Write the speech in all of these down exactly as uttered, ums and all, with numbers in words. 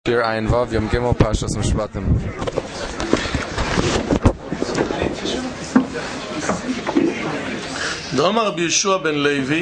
Shir Ayin Vav Yom Gimel Pashas Mishpatim. D'Amar Rabbi Yeshua ben Levi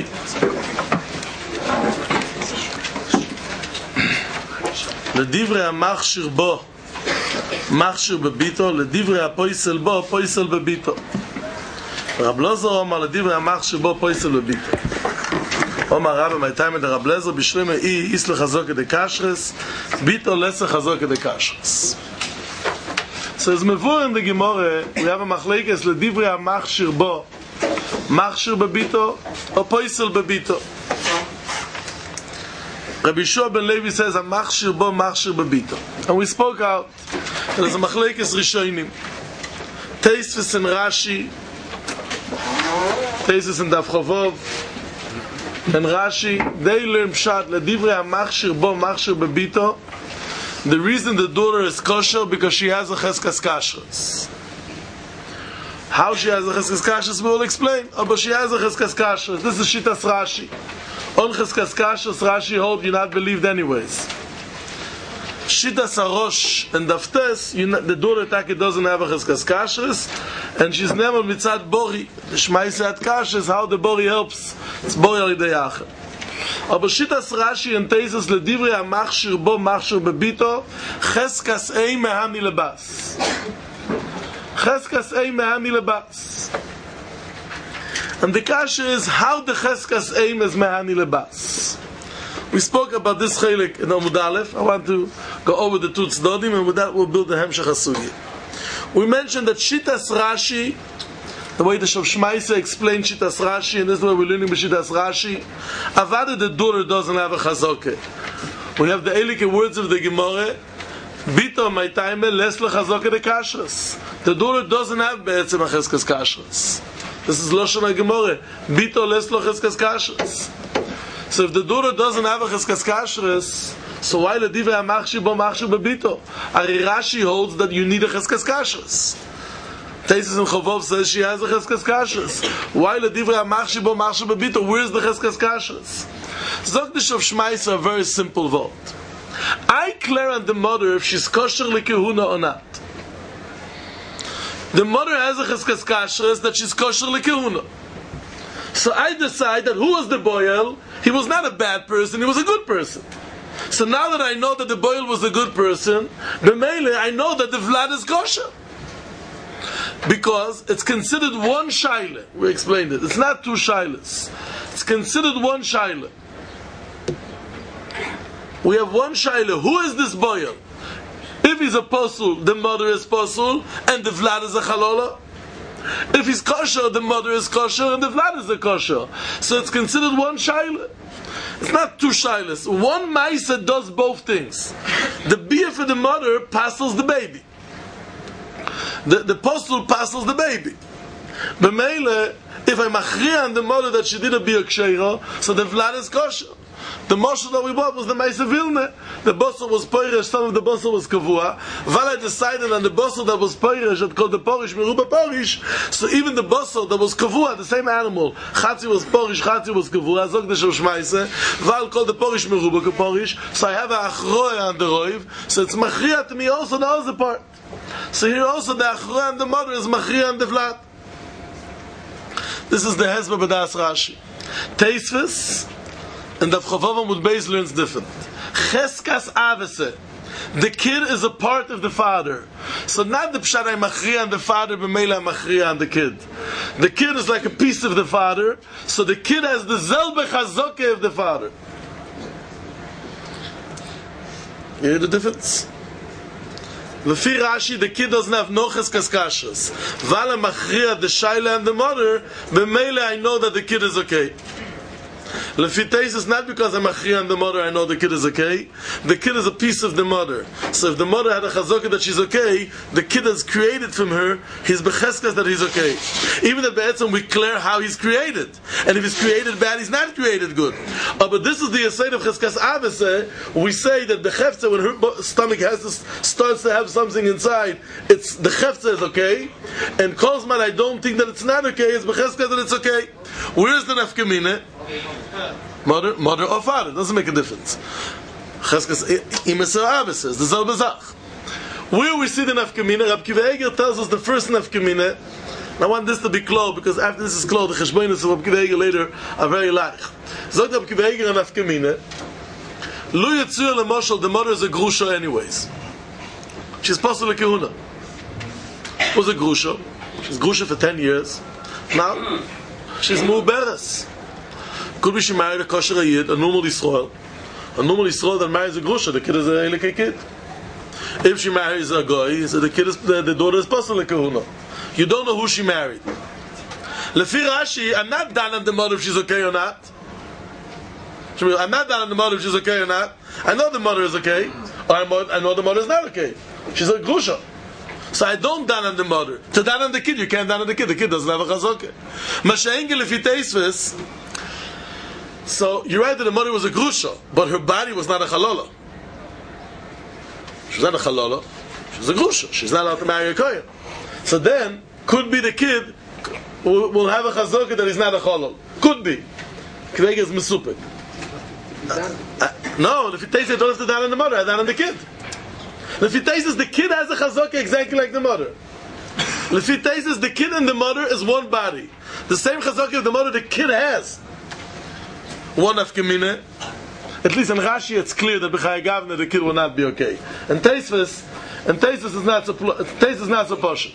לדברי המכשיר בו מכשיר בביתו, לדברי הפויסל בו פויסל בביתו. רב לוזר אמר לדברי המכשיר בו פויסל בביתו. אומר רב מייטיים את הרב לזר בשלמה אי איס לחזוק את הקשרס ביתו לס לחזוק את הקשרס. So it's מבואר in the Gemara we have a machlekes לדברי המכשיר בו מכשיר בביתו או פויסל בביתו. Rabbi Yeshua ben Levi says a machshir bo machshir bebito. And we spoke out that there's a machlekes rishonim. Teisvis and Rashi, Teisvis and Daf Chavov, and Rashi, they learn pshat ledivrei machshir bo machshir bebito. The reason the daughter is kosher because she has a cheskas kashrus. How she has a cheskas kashrus we will explain. Oh, but she has a cheskas kashrus. This is Shitas Rashi. On cheskas kashrus, Rashi holds you're not believed anyways. Shitas Arosh and Daftes, the daughter Taki doesn't have a cheskas kashrus, and she's never mitzad bori. The shmaisat kashrus, how the bori helps. It's bori alidei. Aber Shitas Rashi and Teisas ledivrei hamachshir bo machshir bebito, cheskas ei mehani lebas. Cheskas ei mehani lebas. And the kasha is how the cheskas aim is mehani lebas. We spoke about this chelik in Amud Aleph. I want to go over the two tzdodim, and with that we'll build the hemshech hasugi. We mentioned that Shitas Rashi, the way the Shov Shmaisa explained Shitas Rashi, and this is where we're learning with Shitas Rashi. Avada, the daughter doesn't have a chazokeh. We have the elike words of the Gemara. Bito my time les lechazokeh the kashrus. The daughter doesn't have be'etzem a cheskas kashrus. This is Lashon HaGemara. Bito les lo cheskas kashrus. So if the daughter doesn't have a cheskas kashrus, so why le divrei hamachshir bo machshir bebito? Ari Rashi holds that you need a cheskas kashrus. Teisus and Chavov says she has a cheskas kashrus. Why le divrei hamachshir bo machshir bebito? Where's the cheskas kashrus? Zok the Shov Shmaisa a very simple vote. I declare on the mother if she's kosher lekehuna or not. The mother has a cheskas kashrus that she's kosher lekehuna. So I decide that who was the boil? He was not a bad person, he was a good person. So now that I know that the boil was a good person, b'meile I know that the vlad is kosher. Because it's considered one shaila. We explained it. It's not two shailas. It's considered one shaila. We have one shaila. Who is this boil? If he's a posul, the mother is posul, and the vlad is a chalola. If he's kosher, the mother is kosher, and the vlad is a kosher. So it's considered one shaila. It's not two shailas. One maisa does both things. The beer for the mother passels the baby. The the posul passels the baby. B'meile, if I machriya on the mother that she did a beer ksheira, so the vlad is kosher. The moshel that we bought was the Meise Vilna. The bossel was Poirish, some of the bossel was Kavua. Val I decided on the bossel that was Poirish, that called the Porish, Meruba Porish. So even the bossel that was Kavua, the same animal, Chatzi was Porish, Chatzi was Kavua, Zog the Shov Shmaise, Val called the Porish, Meruba Porish. So I have a Achroya on the Roiv. So it's Machriya to me also the other part. So here also the Achroya on the mother is Machriya on the Vlad. This is the Hezbollah B'das Rashi. Teisvis, and the Chavava Mudbeis learns different. Cheskas Avese. The kid is a part of the father. So not the Pshatai Machriya and the father, but Mela Machriya and the kid. The kid is like a piece of the father, so the kid has the Zelbe Chazoke of the father. You hear the difference? Lefi Rashi, the kid doesn't have no Cheskas Kashrus. Vala Machriya, the Shaila and the mother, but Mela I know that the kid is okay. Lefitais is not because I'm achri on the mother I know the kid is okay. The kid is a piece of the mother. So if the mother had a chazokah that she's okay, the kid is created from her, he's becheskas that he's okay. Even at Be'etzim we clear how he's created. And if he's created bad, he's not created good. Uh, but this is the aside of cheskas avese. We say that the chefza, when her stomach has this, starts to have something inside, it's the chefza is okay. And kozman I don't think that it's not okay, it's becheskas that it's okay. Where's the nafkamine? Mother, mother or father, doesn't make a difference. Cheskes Imesar says the Zalba Zach. Where we see the Nafkamina, Rab Kiva Eger tells us the first Nafkamina. I want this to be closed because after this is closed, the Cheshbonis of Rab Kiva Eger later are very large. Zog Rab Kiva Eger and Nafkamina. Lu Yitzur LeMoshel, the mother is a Grusha anyways. She's Pasal Kehuna. Was a Grusha. She's Grusha for ten years. Now, she's Mu'beres. Could be she married a kosher Yid, a normal Yisrael. A normal Yisrael that marries a Grusha, the kid is a Elike kid. If she marries a Goy, so the kid is, the, the daughter is Pasal Kehuna. You don't know who she married. Lefi Rashi, I'm not done on the mother if she's okay or not. I'm not done on the mother if she's okay or not. I know the mother is okay, or I know the mother is not okay. She's a Grusha. So I don't down on the mother. To down on the kid, you can't down on the kid. The kid doesn't have a chazokah. Masha'engel if he tastes. So you're right that the mother was a grusha, but her body was not a chalola. She's not a chalola. She's a grusha. She's not allowed to marry a kohen. So then, could be the kid will, will have a chazokah that is not a chalol. Could be. Kvega is mesupik. Uh, uh, no, if he tastes it, don't have to down on the mother. I down on the kid. If he tastes the kid has a chazokah exactly like the mother. If he tastes the kid and the mother is one body. The same chazokah of the mother the kid has. One afkemine. At least in Rashi it's clear that b'chai gavna the kid will not be okay. And Teisves, and Teisves is not so Teisves is not so posh.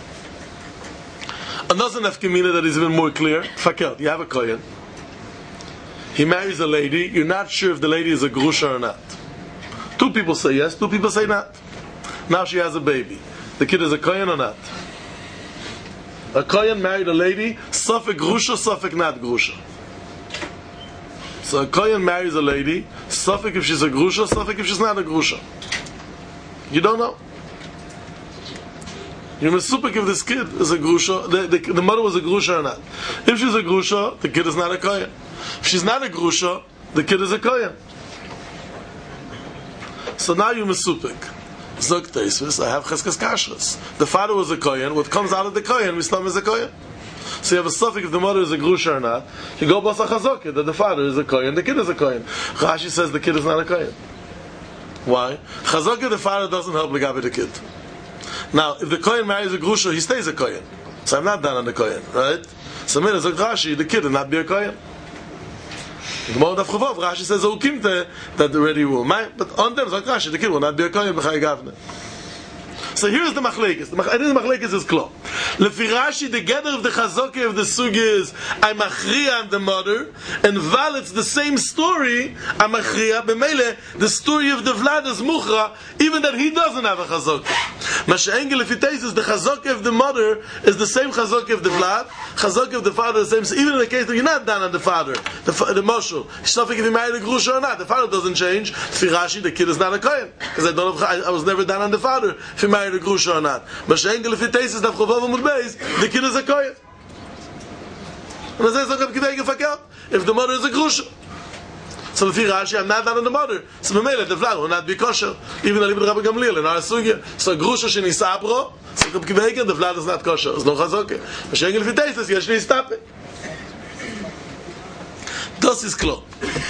Another afkemine that is even more clear. Fakert, you have a kohen. He marries a lady. You're not sure if the lady is a grusha or not. Two people say yes, two people say not. Now she has a baby. The kid is a kohen or not? A kohen married a lady, safek grusha, safek not grusha. So a kohen marries a lady, safek if she's a grusha, safek if she's not a grusha. You don't know. You're mesupik if this kid is a grusha, the, the, the mother was a grusha or not. If she's a grusha, the kid is not a kohen. If she's not a grusha, the kid is a kohen. So now you're mesupik. Zog Teisvis, I have cheskes kashrus. The father was a kohen. What comes out of the kohen, Mislam is a kohen. So you have a suffix if the mother is a grusha or not. You go basa chazokah that the father is a kohen, the kid is a kohen. Rashi says the kid is not a kohen. Why? Chazokah the father doesn't help legabe the kid. Now, if the kohen marries a grusha, he stays a kohen. So I'm not done on the kohen, right? So Mira Zog Rashi, the kid will not be a kohen. The Gemara of Chavov, Rashi says, "O kimte that already will." But on them, Zok Rashi, the kid will not be a kohen b'chai gavna. So here's the machlekes. The machlekes is clear. Lefi Rashi, the gather of the chazokah of the sugi is I machria on the mother, and val it's the same story. I machria b'meile the story of the Vlad is muchra, even that he doesn't have a chazokah. Masha'engel if he takes the chazokah of the mother is the same chazokah of the Vlad, chazokah of the father is the same. So even in the case that you're not down on the father, the the moshul, something if he married a grusha or not, the father doesn't change. Lefi Rashi, the kid is not a kohen because I don't have, I, I was never down on the father if he married a grusha or not. Masha'engel if he takes the chavav amud beis, the kid is a kohen. And I say, if the mother is a grusha. So Lefi Rashi, I'm not down on the mother. So Memele, the Vlad will not be kosher. Even the Rabbi Gamliel in our sugya. So grusha sheni sabro, so the Vlad is not kosher. It's no chazokah. Masha'engel if he takes this, yesh nistape. Das is klar.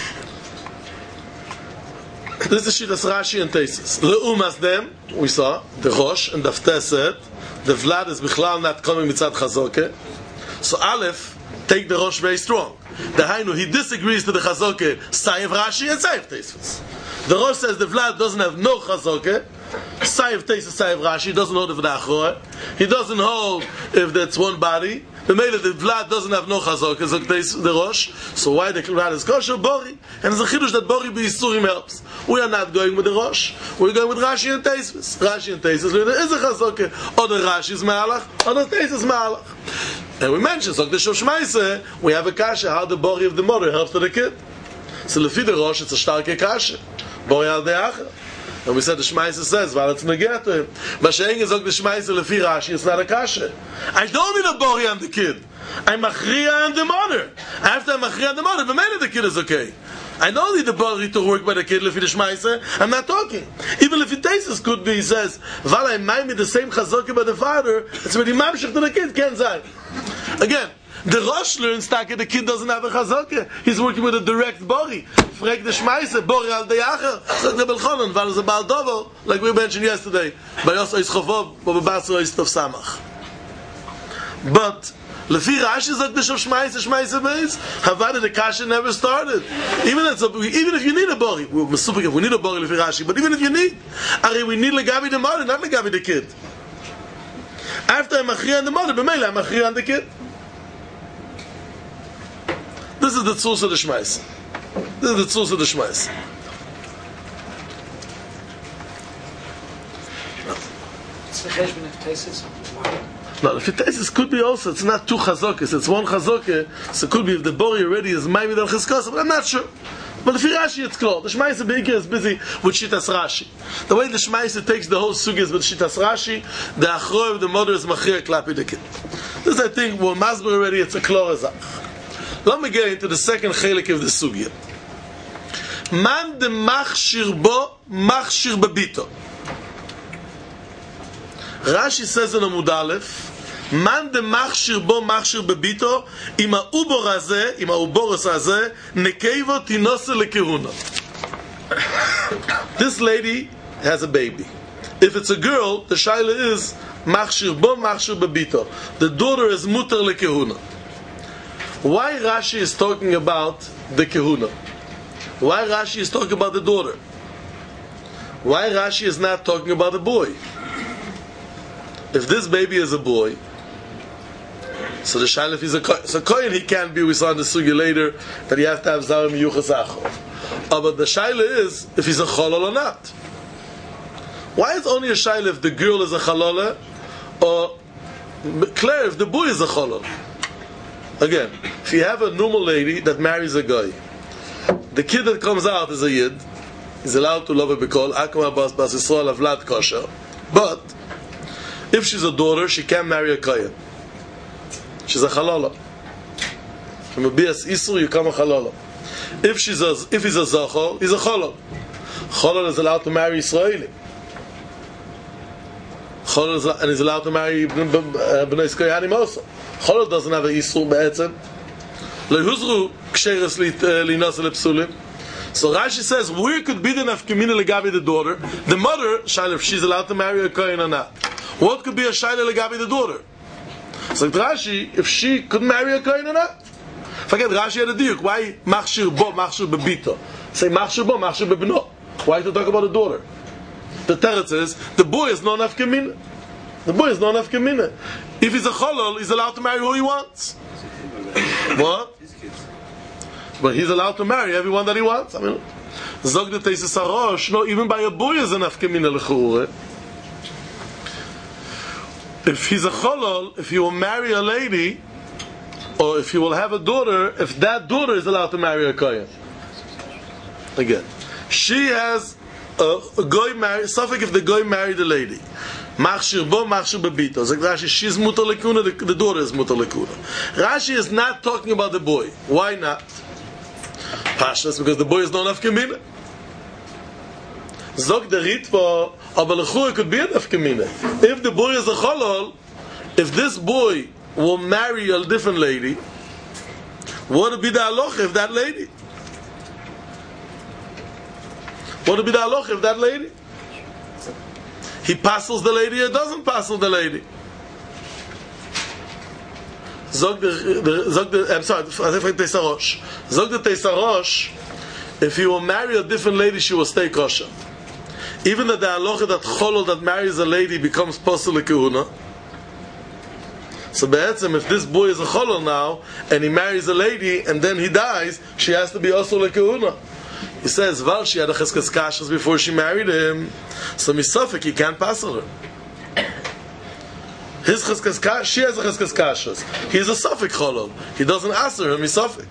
This is Shitas Rashi and Tesis. Leumas them, we saw, the Rosh and the Fteset, the Vlad is Bichlal not coming mitzad chazokah. So Aleph, take the Rosh very strong. The Hainu, he disagrees to the chazokah, Sayev Rashi and Sayev Tesis. The Rosh says the Vlad doesn't have no chazokah. Sayev Tesis, Sayev Rashi, doesn't hold if it's achor. He doesn't hold if that's one body. The Mele, the Vlad doesn't have no chazokah, so the Rosh. So why the Vlad is kosher? Bori. And it's a chidush that Bori b'Yisurim helps. We are not going with the Rosh. We're going with Rashi and Tesis. Rashi and Tesis, there is a chazokah. Or the Rashi is Ma'alach, or the Tesis is Ma'alach. And we mentioned, so the Shoshmaise, we have a kasha, how the Bori of the mother helps to the kid. So lefi the Rosh, it's a starke kasha. Bori al de'acha. And we said the Shmaisa says, well, it's negeh to him. Masha'eng is ook the Shmaisa lefi Rashi, it's not a kasha. I don't need a Bori on the kid. I'm machria on the mother. After I'm machria on the mother, but maybe the kid is okay. I don't need the Bori to work by the kid lefi the Shmaisa. I'm not talking. Even if it tastes could be, he says, Val I might be the same chazokah by the father, it's when he mamshich to the kid, can't say. Again, The Rosh learns that the kid doesn't have a chazaka. He's working with a direct bori. Frek the Shmaise, bori al deyacher. So the Belchonon, while it's a Baal Dovo, like we mentioned yesterday, by Yosa is Chavov, but by Basra is Tov Samach. But Lefi Rashi sagt the Shmaise, Shmaise Beis, Havada the Kasha never started. Even if, even if you need a bori, we're super if we need a bori Lefi Rashi, but even if you need, Ari, we need Legabi the mother, not Legabi the kid. After I'm Machri on the mother, B'meila I'm Machri on the kid. This is the Tzuz of the Shmais. This is the Tzuz of the Shmais. It's the Cheshbon of Tesis. No, if Tesis could be also, it's not two Chazokes, it's one Chazokeh, so it could be if the Bori already is Maimid al Chizkos, but I'm not sure. But if Rashi, it's clear. The Shmais Beikir is busy with Shitas Rashi. The way the Shmais takes the whole sugi is with Shitas Rashi, the Achroi of the mother is Machir Klapi the kid. This, I think, well, Masber already, it's a clear Azach. Let me get into the second chelik of the sugya. Man de machshir bo, machshir bebito. Rashi says in Amud Aleph, Man de machshir bo, machshir bebito, im ha'ubor hazeh, im ha'uboros hazeh, nekeivo tinose lekehuna. This lady has a baby. If it's a girl, the shaila is machshir bo, machshir bebito. The daughter is mutar lekehuna. Why Rashi is talking about the Kehuna? Why Rashi is talking about the daughter? Why Rashi is not talking about the boy? If this baby is a boy, so the Shaila, if he's a Kohen, so Kohen he can't be, we saw in the Sugi later, that he has to have Zarim Yuchas Achov. Uh, but the Shaila is, if he's a Cholol or not. Why is only a Shaila if the girl is a Cholol, or Claire, if the boy is a Cholol? Again, if you have a normal lady that marries a guy, the kid that comes out is a Yid, he's allowed to love a Bikol, Akma Bas Bas Yisrael Avlad Kosher. But, if she's a daughter, she can't marry a Kohen. She's a Chalala. From a Bias Isur, you come a Chalala. If she's a, if he's a Zachor, he's a Chalal. Chalal is allowed to marry Israeli. Chalal is, and he's allowed to marry Bnei Koyanim also. Cholol doesn't have a Yisur be'etzem. Lehuzru ksheres linas lepsulim. So Rashi says, where could be the nafkamina legabi the daughter? The mother, shaila, if she's allowed to marry a kohen or not. What could be a shaila legabi the daughter? So Rashi, if she could marry a kohen or not. Forget Rashi had a diuk. Why machshir bo, machshir bebito? Say machshir bo, machshir bebino. Why to talk about the daughter? The teretz says the boy is no nafkamina. The boy is no nafkamina. If he's a cholol, he's allowed to marry who he wants. What? But he's allowed to marry everyone that he wants. I mean, Zog the Teisus Harosh, no, even by a boy is a nafkamina l'chureh. If he's a cholol, if he will marry a lady, or if he will have a daughter, if that daughter is allowed to marry a kohen. Again, she has a, a goy married, Suffolk if the goy married a lady. Machshir bo, machshir bebito. Like Rashi, she's mutar lekuna, the, the daughter is mutar lekuna. Rashi is not talking about the boy. Why not? Pashas, because the boy is not nafkamina. Zog the ritva, aber lechura could be a nafkamina. If the boy is a cholol, if this boy will marry a different lady, what would be the halacha if that lady? What would be the halacha if that lady? He passes the lady or doesn't passel the lady? Zog the, the, zog the, I'm sorry, Zog the Teisarosh. Zog the Teisarosh, if he will marry a different lady, she will stay kosher. Even that the halacha that cholol that marries a lady becomes posel lekehuna. So be'etzem, if this boy is a cholol now, and he marries a lady, and then he dies, she has to be also lekehuna. He says, Val, she had a cheskas kashas before she married him, so misafik, he can't pass her. His cheskas kashas, she has a cheskas kashas. He's a safik cholol. He doesn't ask her, misafik.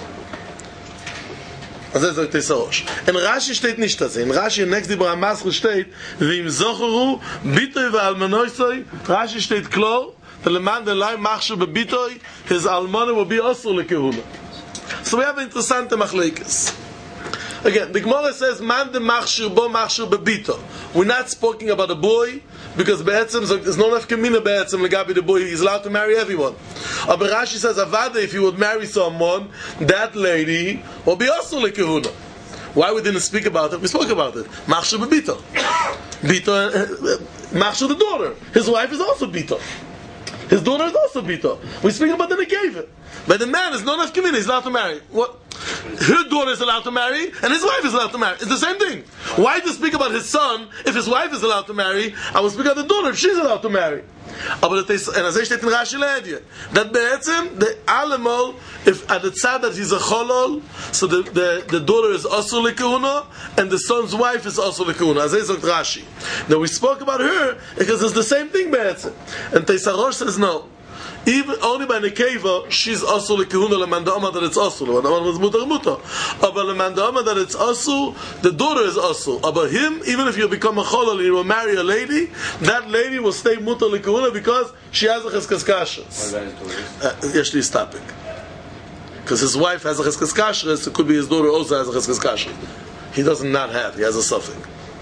Also sagt er so. In Rashi steht nicht das. In Rashi, in next Dibra Masr steht, wie im Zocheru, Bitoi ve Almanoisoi, Rashi steht klar, the leman the lai machshu be Bitoi, his almana will be also lekehuna. So we have interessante machlekes. Again, the Gemara says, "Man de machshir bo machshir bebito." We're not speaking about a boy because be'etzem there's no nafkamina be'etzem legabi the boy. He's allowed to marry everyone. But Rashi says, "Avada, if he would marry someone, that lady will be also lekehuna." Why we didn't speak about it? We spoke about it. Machshir bebito. Bito, machshir the daughter. His wife is also bito. His daughter is also bito. We speak about the nekeva. But the man is not enough community, he's allowed to marry. What? Her daughter is allowed to marry, and his wife is allowed to marry. It's the same thing. Why to speak about his son if his wife is allowed to marry? I will speak about the daughter if she's allowed to marry. Aber das and as I steht in Rashi Ledje, that be'etzem the animal, if at the tzad that he's a cholol, so the the, the daughter is also lekehuna, and the son's wife is also lekehuna. As I said Rashi. Now we spoke about her because it's the same thing be'etzem, and Teisarosh says no. Even only by nekeva, she's also lekehuna lemandama that it's also lemandama was mutar mutar. But lemandama that it's also the daughter is also. But him, even if you become a cholol and you will marry a lady, that lady will stay mutar lekehuna because she has a cheskas kashrus. Yes, this topic. Because his wife has a cheskas kashrus, it could be his daughter also has a cheskas kashrus. He doesn't not have. He has a suffix.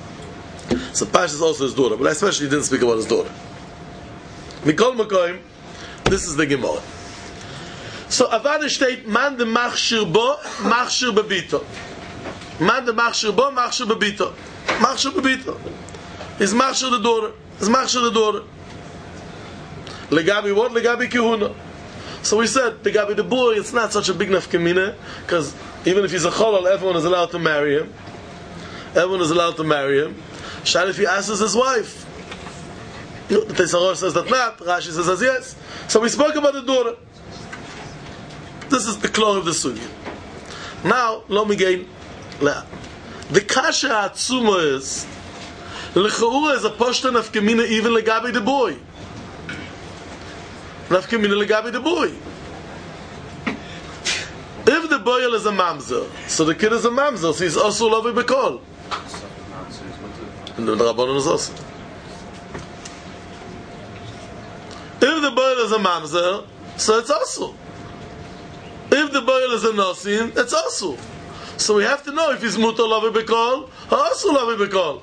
So Pash is also his daughter, but I especially didn't speak about his daughter. Mikol Makoim. This is the Gemara. So Avada steht man de machshir bo machshir bebito. Man de machshir bo machshir bebito. Machshir bebito. Is machshir the daughter. Is machshir the daughter. Legabi what? Legabi kehuna. So we said legabi the boy. It's not such a big nafkamina because even if he's a cholol, everyone is allowed to marry him. Everyone is allowed to marry him. Shall if he asks his wife. The Teisarosh says that not. Rashi says as yes. So we spoke about the daughter. This is the claw of the sugya. Now, let me gain. The kasha atzuma is l'chaura is a poshta nafkamina even legabi the boy. Nafkamina legabi the boy. If the boy is a mamzer, so the kid is a mamzer, so he's also lovey bekol. And the Rabbanon is also. If the boil is a mamzer, so it's also. If the boil is a nosin, it's also. So we have to know if he's mutar lavi bekol or also lavi bekol.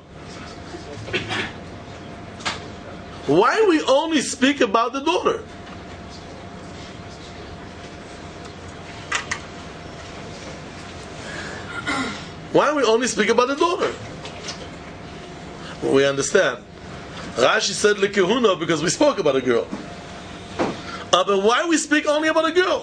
Why we only speak about the daughter? Why we only speak about the daughter? Well, we understand. Rashi said lekehuna because we spoke about a girl. Uh, but why we speak only about a girl?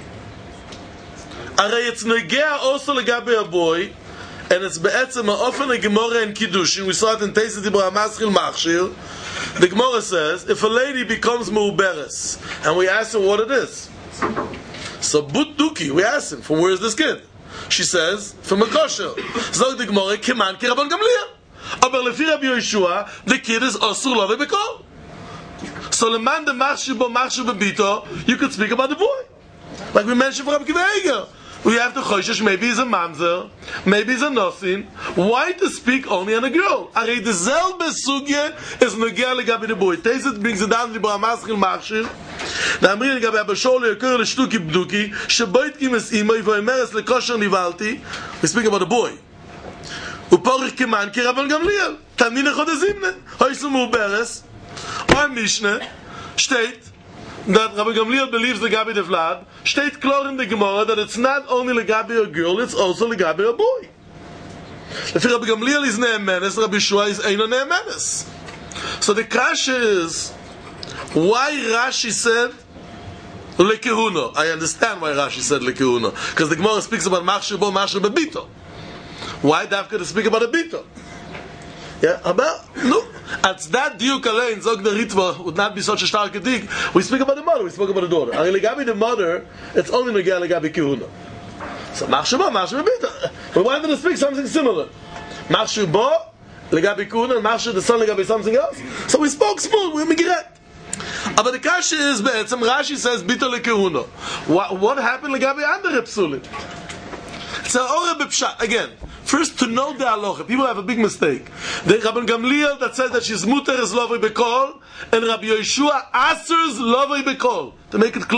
Arei it's negea also legabe a boy, and it's be'etzem often a gemara in kiddushin. We saw it in Teisat Dibra Maschil Machshir. The Gemara says if a lady becomes mu'beres, and we ask her what it is. So but duki, we ask him from where is this kid? She says from a kosher. Zog the Gemara keman ki Rabban Gamliel. Aber lefi Rabbi Yeshua, the kid is asur lavi bekol. So leman de machshir bo machshir bebito, you could speak about the boy, like we mentioned for Rabbi Akiva Eiger. We have to choshesh. Maybe he's a mamzer, maybe he's a nothing. Why to speak only on a girl? Arei the zelbe sugye is nogea legabi the boy. Teiset brings it down to the Maschil Machshir. Now I'm reading legabi Abba Sholi occur le shtuki bduki sheboit kimes imay voimeres lekosher nivalti. We speak about the boy. Uporich keman ki Rabban Gamliel. Tanine chodezimne. Hoysu mu'beres. Or Mishnah state that Rabbi Gamliel believes legabi the vlad. State clear in the Gemara that it's not only legabi a girl, it's also legabi a boy. If Rabbi Gamliel is ne'emenes, Rabbi Shua is eino ne'emenes. So the kasha is why Rashi said lekehuna. I understand why Rashi said lekehuna because the Gemara speaks about machshir bo machshir bebito. Why dafka to speak about a bito? Yeah, about no. At that diuk alein zog the ritva would not be such a stark dig. We speak about the mother. We spoke about the daughter. And legabi the mother, it's only negea legabi kehuna. So machshir bo machshir bebito. We wanted to speak something similar. Machshir bo legabi kehuna and machshir the son legabi something else. So we spoke smooth. We migiret. But the kasha is be'etzem Rashi says bito lekehuna. What what happened legabi andere psulim? So ore bepshat again. First, to know the halacha. People have a big mistake. The Rabban Gamliel that says that she's muter is lovei bekol, and Rabbi Yeshua asers lovei bekol. To make it clear,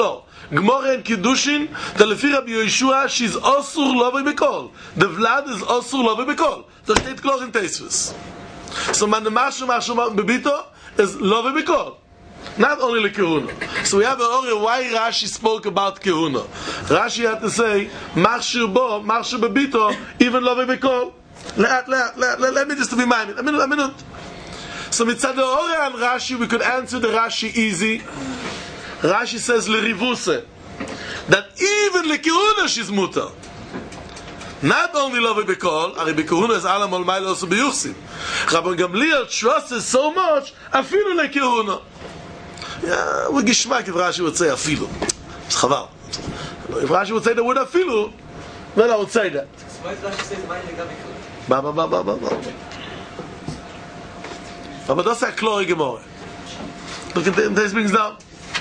Gemara and Kiddushin, the Lefi Rabbi Yeshua, she's Osur Lovei Bekol. The Vlad is Osur Lovei Bekol. Das steht klar in Teisvis. So man the Mashu Mashu Bebito is Lovei Bekol. Not only the Kehuna. So we have an order why Rashi spoke about Kehuna. Rashi had to say, Machshir Bo, Machshir Bebito, even Lovei Bekol. Let, let, let, let, let me just be minded. A minute, a minute. So mitzad the order and Rashi, we could answer the Rashi easy. Rashi says Lerivuse, that even the Kehuna she's mutar. Not only Lovei Bekol, Ari Bekehuna is Alam Olmai also Beyuchsim. Rabban Gamliel trusts so much, afilu le Kehuna. Yeah, with Gishmak if Rashi would say afilu. It's chaval. If Rashi would say the word afilu, then I would say that. Why does Rashi say the mind of Gamliel? Ba ba ba ba ba ba. Aber das ist ein klare Gemara. Look at this brings down.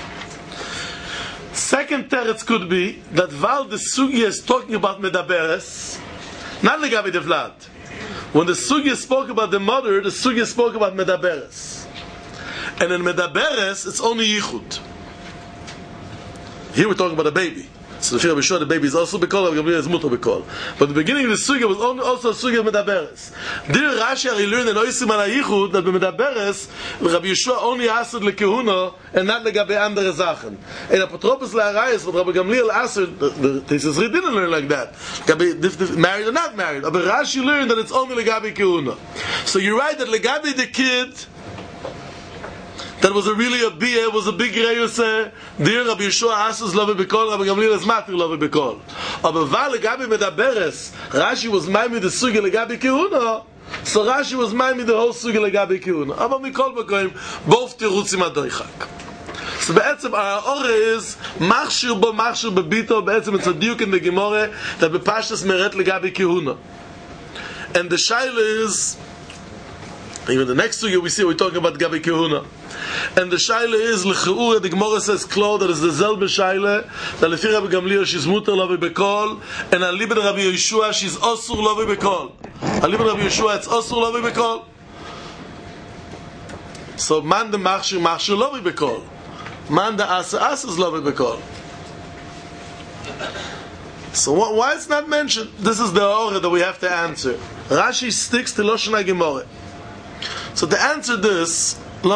Second teretz could be that while the Sugya is talking about Medaberes, not the Gabi de Vlad. When the Sugya spoke about the mother, the Sugya spoke about Medaberes. And in Medaberes, it's only Yichud. Here we're talking about a baby. So the sure the baby is also Bekol, and Gabriel is Mutter Bekol. But the beginning of the Sugya was only also a Sugya of Medaberes. Dear Rashi, I learned in Oisim and Yichud that the Medaberes, Rabbi Yeshua only asked the Kehuna and not the Gabi andere Sachen. And Apotropos La'arayis, what Rabbi Gamliel asked, the Teisesri didn't learn like that. Gabi, married or not married. But Rashi learned that it's only the Gabi Kehuna. So you're right that the Gabi the kid, that was a really a bia, was a big reyuse. Dear Rabbi Yeshua asks Lovei Bekol, Rabbi Gamliel is matir Lovei Bekol. Aber weil Gabi Medaberes, Rashi was maimi the sugi legabi Kehuna, so Rashi was maimi the whole sugi legabi Kehuna. Aber mikol bekoim, both tirutzim adoichak. So be'etzem our order is machshir bo machshir bebito. Be'etzem it's a diuk in the Gemara that bepashtas meret legabi Kehuna. And the shaila is, even the next sugi we see we're talking about Gabi Kehuna. And the shaila is l'cheur. The Gemara says klar that is the zelbe shaila that lefi Rabbi Gamliel she's mutar Lovei Bekol, and alibed Rabbi Yeshua she's osur Lovei Bekol. Alibed Rabbi Yeshua it's osur Lovei Bekol. So man the machshir machshir Lovei Bekol, man the asa asa is Lovei Bekol. So what, why it's not mentioned? This is the order that we have to answer. Rashi sticks to Lashon HaGemara. So to answer this, in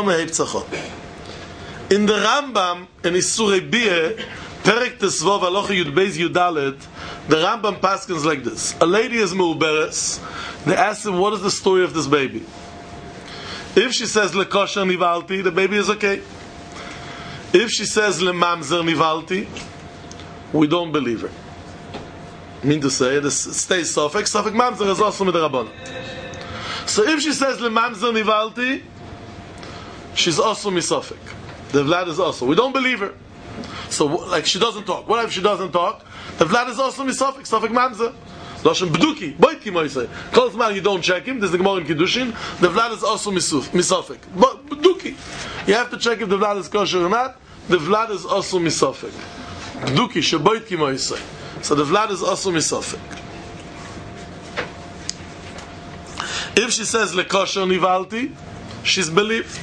the Rambam in Isurei Biyeh, Perek Tesvov Alocha Yud Beis Yudalet, the Rambam paskins like this: a lady is meuberes. They ask him, "What is the story of this baby?" If she says lekosher nivalti, the baby is okay. If she says lemamzer nivalti, we don't believe her. I mean to say, it stays sofek. Sofek mamzer is also with the Rabbanan. So if she says lemamzer nivalti, she's also misofik. The Vlad is also. We don't believe her. So, like, she doesn't talk. What if she doesn't talk? The Vlad is also misofik. Sofik mamzer. Loshen b'duki. Boitki moisei. Calls man, you don't check him. There's the Gemara in Kiddushin. The Vlad is also misofik. But b'duki. You have to check if the Vlad is kosher or not. The Vlad is also misofik. B'duki. Sheboitki moisei. So the Vlad is also misofik. If she says lekosher nivalti, she's believed.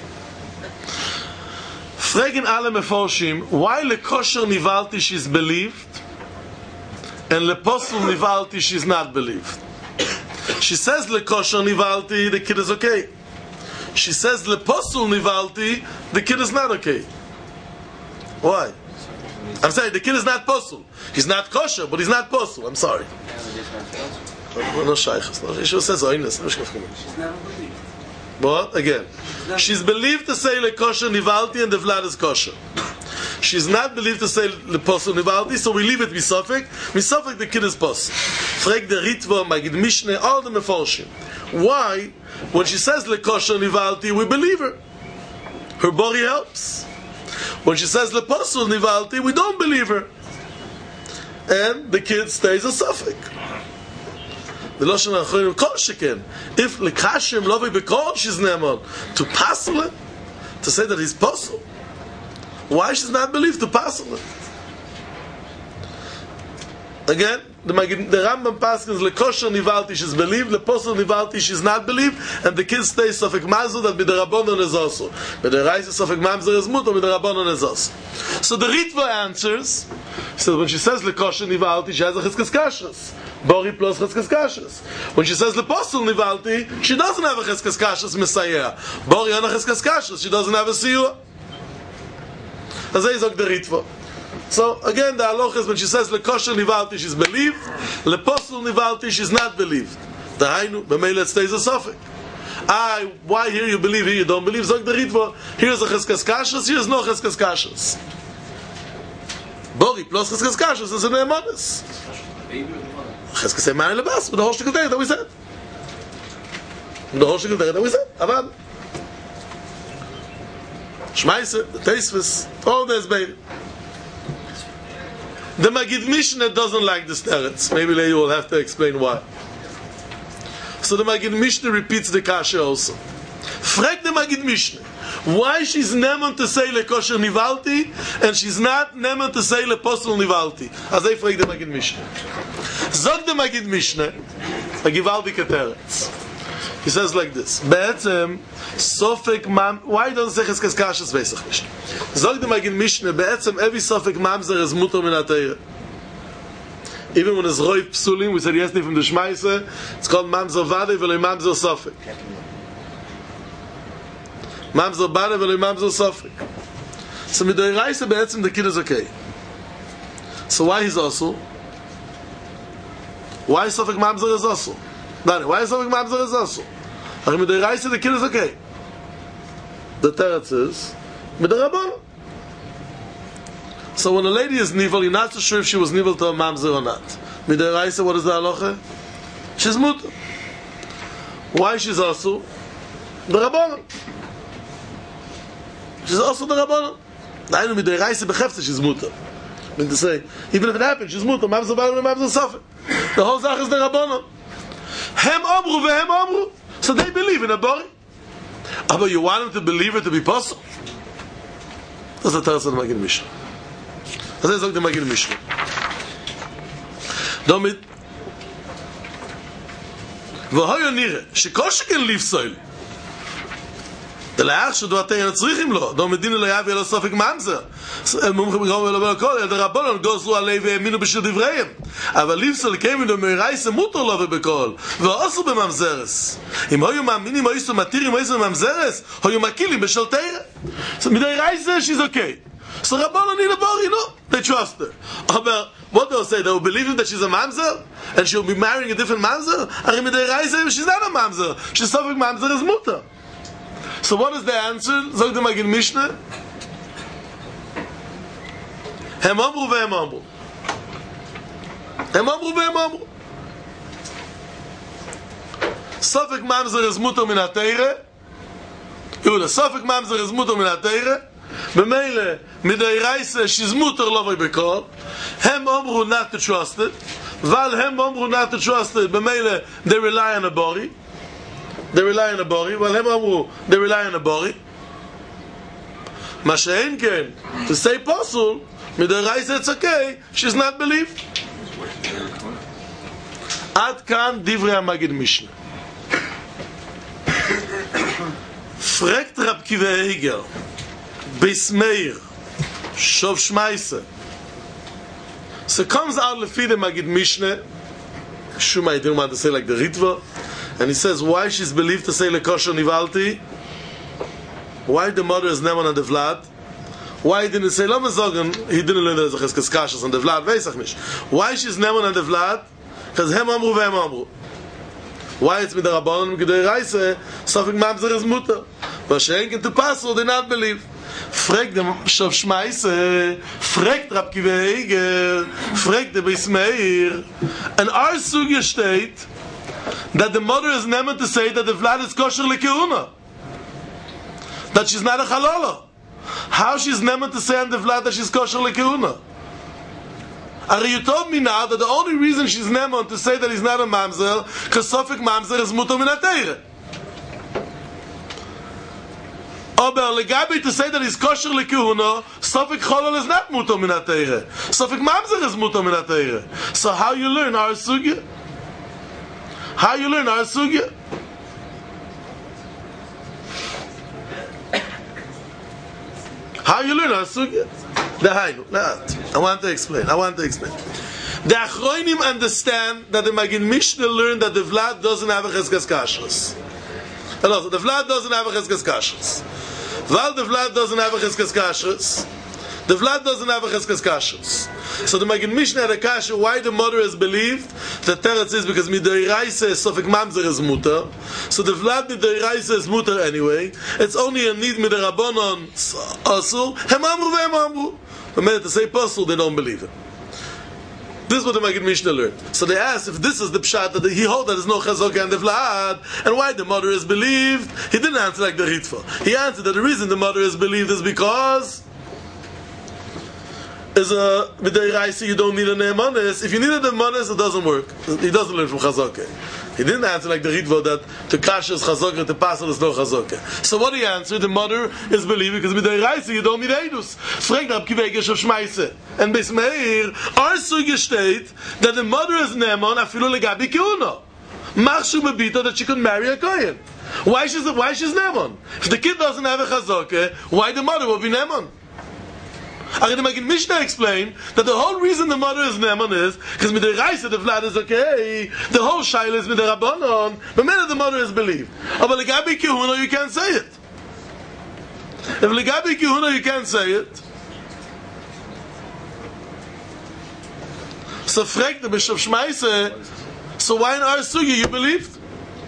Fragen alle meforshim, why lekosher nivalti she's believed, and leposel nivalti she's not believed. She says lekosher nivalti, the kid is okay. She says leposel nivalti, the kid is not okay. Why? I'm saying the kid is not posel. He's not kosher, but he's not posel. I'm sorry. No shaykhs. She says oinus. She's never believed. What? Again. She's believed to say le kosher nivalti and the Vlad is kosher. She's not believed to say le posel nivalti, so we leave it misofik. Misofik the kid is posel. Frag the Ritva, Magid Mishneh, all the meforshim. Why? When she says le kosher nivalti, we believe her. Her body helps. When she says le posel nivalti, we don't believe her. And the kid stays a suffix. The Lashon HaChorim Kol Sheken. If lekashim Lovei Bekol she's neman to passel it, to say that he's posel, why she's not believed to passel it? Again, the, the Rambam paskins lekosher nivalti she's believed, leposel nivalti she's not believed, and the kids stay sofek mazel that b'derabonon is also. B'deraisa sofek mamzer is muto, b'derabonon is also. So the Ritva answers, he says when she says lekosher nivalti, she has a chizkas kashrus. Bori plus chizkas kashrus. When she says leposel nivalti, she doesn't have a chizkas kashrus messiah. Bori on a chizkas kashrus, she doesn't have a siyua. As I say, the Ritva. So again, the halacha is when she says lekosher nivalti, she's believed. Leposel nivalti, she's not believed. The hainu b'meila it stays a suffix. I why here you believe, here you don't believe? Zog the Ritva. Here's a cheskas kashrus, here's no cheskas kashrus. Bori plus cheskas kashrus is an emanis. Cheskas eman lebas, but the whole shtickle there that we said. The whole shtickle there that we said. Avad. Shmaise, the Teisvis, all this baby. The Magid Mishnah doesn't like this teretz. Maybe later you will have to explain why. So the Magid Mishnah repeats the kasha also. Frag the Magid Mishnah why she's neman to say lekosher nivalti and she's not neman to say leposel nivalti. As I frag the Magid Mishnah. Zog the Magid Mishnah a givaldike teretz. He says like this. Be'etzem sofek mam. Why don't say cheskas kashas veisach Mishnah? Zog the Magid Mishnah. Be'etzem every sofek mamzer is mutar min atayre. Even when it's roiv psulim, we said yesterday from the Shmaise, it's called mamzer vade v'loi mamzer sofek. Mamzer vade v'loi mamzer sofek. So midoiraisa be'etzem the kid is okay. So why he's also? Why sofek mamzer is also? Why is sofek mamzer is also? Midoiraisa the kid is okay. The teretz is midorabonon. So when a lady is nivel, you're not so sure if she was nivel to a mamzer or not. Midoraisa, what is the halacha? She's mutar. Why she's also? The rabbanon. She's also the rabbanon. Dainu midoraisa bechefta she's mutar. I mean to say, even if it happens, she's mutar. Mamzer balam and mamzer sofek. The whole zach is the rabbanon. Hem omru vehem omru. So they believe in a bori. But you want them to believe it to be possible? That's the teretz of the Magid Mishnah. Das ist auch der Magid Mishnah. Damit והויו נראה שכל ליפסויל דלאח שדו אתן צריכים לו דו מדינה לא יביא לו סופק ממזר מומחים גם ולא בכל אלא רבנן גוזרו עלי והאמינו בשביל דבריהם אבל ליפסויל קיימים למרייס מותר לו ובכל ועשו בממזרס אם היו מאמינים היו מתירים היו בממזרס היו מקילים בשל תירה מדי רייס she's okay. So Rabbanon need a bori, no? They trust her. But what they'll say, they'll believe that she's a mamzer and she'll be marrying a different mamzer. She's not a mamzer. She's sofek mamzer is mutar. So what is the answer? Zog the Magid Mishnah. Hem amru vehem amru. Hem amru vehem amru. Sofek mamzer is mutar min ha-teire. Yehuda, sofek mamzer is mutar min ha-teire. B'meile midoiraisa she's mutar lovay bekol. Hem omru not to trust it. Val hem omru not to trust it. B'meile they rely on a bori. They rely on a bori. Val hem omru they rely on a bori. Ma she'en ken to say pasul midoiraisa it's okay. She's not believed. Ad kan divrei ha-Magid Mishnah. Fragt Rab Kiva Eiger. Bismeir Shov Shmaise. So it comes out lefi the Magid Mishnah. Shuma, I didn't want to say like the Ritva, and he says why she's believed to say lekosher nivalti. Why the mother is neman on the vlad? Why he didn't say lama zogen? He didn't learn there's a cheskes kashas on the vlad. Veisach mish. Why she's neman on the vlad? Because hem amru vehem amru. Why it's midrabanon midoraisa sofek mamzer is mutar. But she'enken to pasul they not believe. Frag dem Shov Shmaise, fragt Rab Kiva Eiger, fragt the Bismeir. And our sugya state that the mother is never to say that the vlad is kosher lekeuna, that she's not a halala. How she's never to say on the vlad that she's kosher lekeuna? Are you told me now that the only reason she's never to say that he's not a mamzer because sofek mamzer is mutar min ha-teire? Aber legabi to say that he's kosher lekehuna, Sofik Cholol is not mutar min haTeira. Sofik Mamzer is mutar min haTeira. So how you learn our sugya? How you learn our sugya? How you learn our sugya? I want to explain. I want to explain. The Achronim understand that the Magin Mishnah learned that the Vlad doesn't have a Cheskas Kashrus. Hello, the Vlad doesn't have a Cheskas Kashrus. While the Vlad doesn't have a Cheskas Kashrus, the Vlad doesn't have a Cheskas Kashrus. So the Magin Mishnah had a kasha why the mother has believed that Teretz is because Midoiraisa is Sofik Mamzer is mutar. So the Vlad Midoiraisa is mutar anyway. It's only a need Midarabonon Asur. Hem Amru ve'hem Amru. The minute they say Pasul, they don't believe it. This is what the Magid Mishnah learned. So they asked if this is the pshat that he holds that there's no chazaka and the vlad, and why the mother is believed. He didn't answer like the Ritva. He answered that the reason the mother is believed is because is a midayraisa you don't need a neimanis. If you need a neimanis, it doesn't work. He doesn't learn from chazaka. He didn't answer like the Ritva that to kasha is chazaka, to pasal is no chazaka. So what he answered, the mother is believed because midayraisa you don't need eidus. Fragt ab kivegesh of shmeise. And Bismeir, our sugya state that the mother is Neman afilu legabi kiuna. Machshu bebita that she could marry a kohen. Why she's why she's Neman? If the kid doesn't have a chazaka, why the mother will be Neman? Again, the Magid Mishnah explained that the whole reason the mother is Neman is because with the Reise the Vlad is okay. The whole shaila is with the Rabbanon. The minute the mother is believed, but legabi kihuna you can't say it. If legabi kihuna you can't say it. So fragt the Bishop Shmeise, so why in our sugi you believed?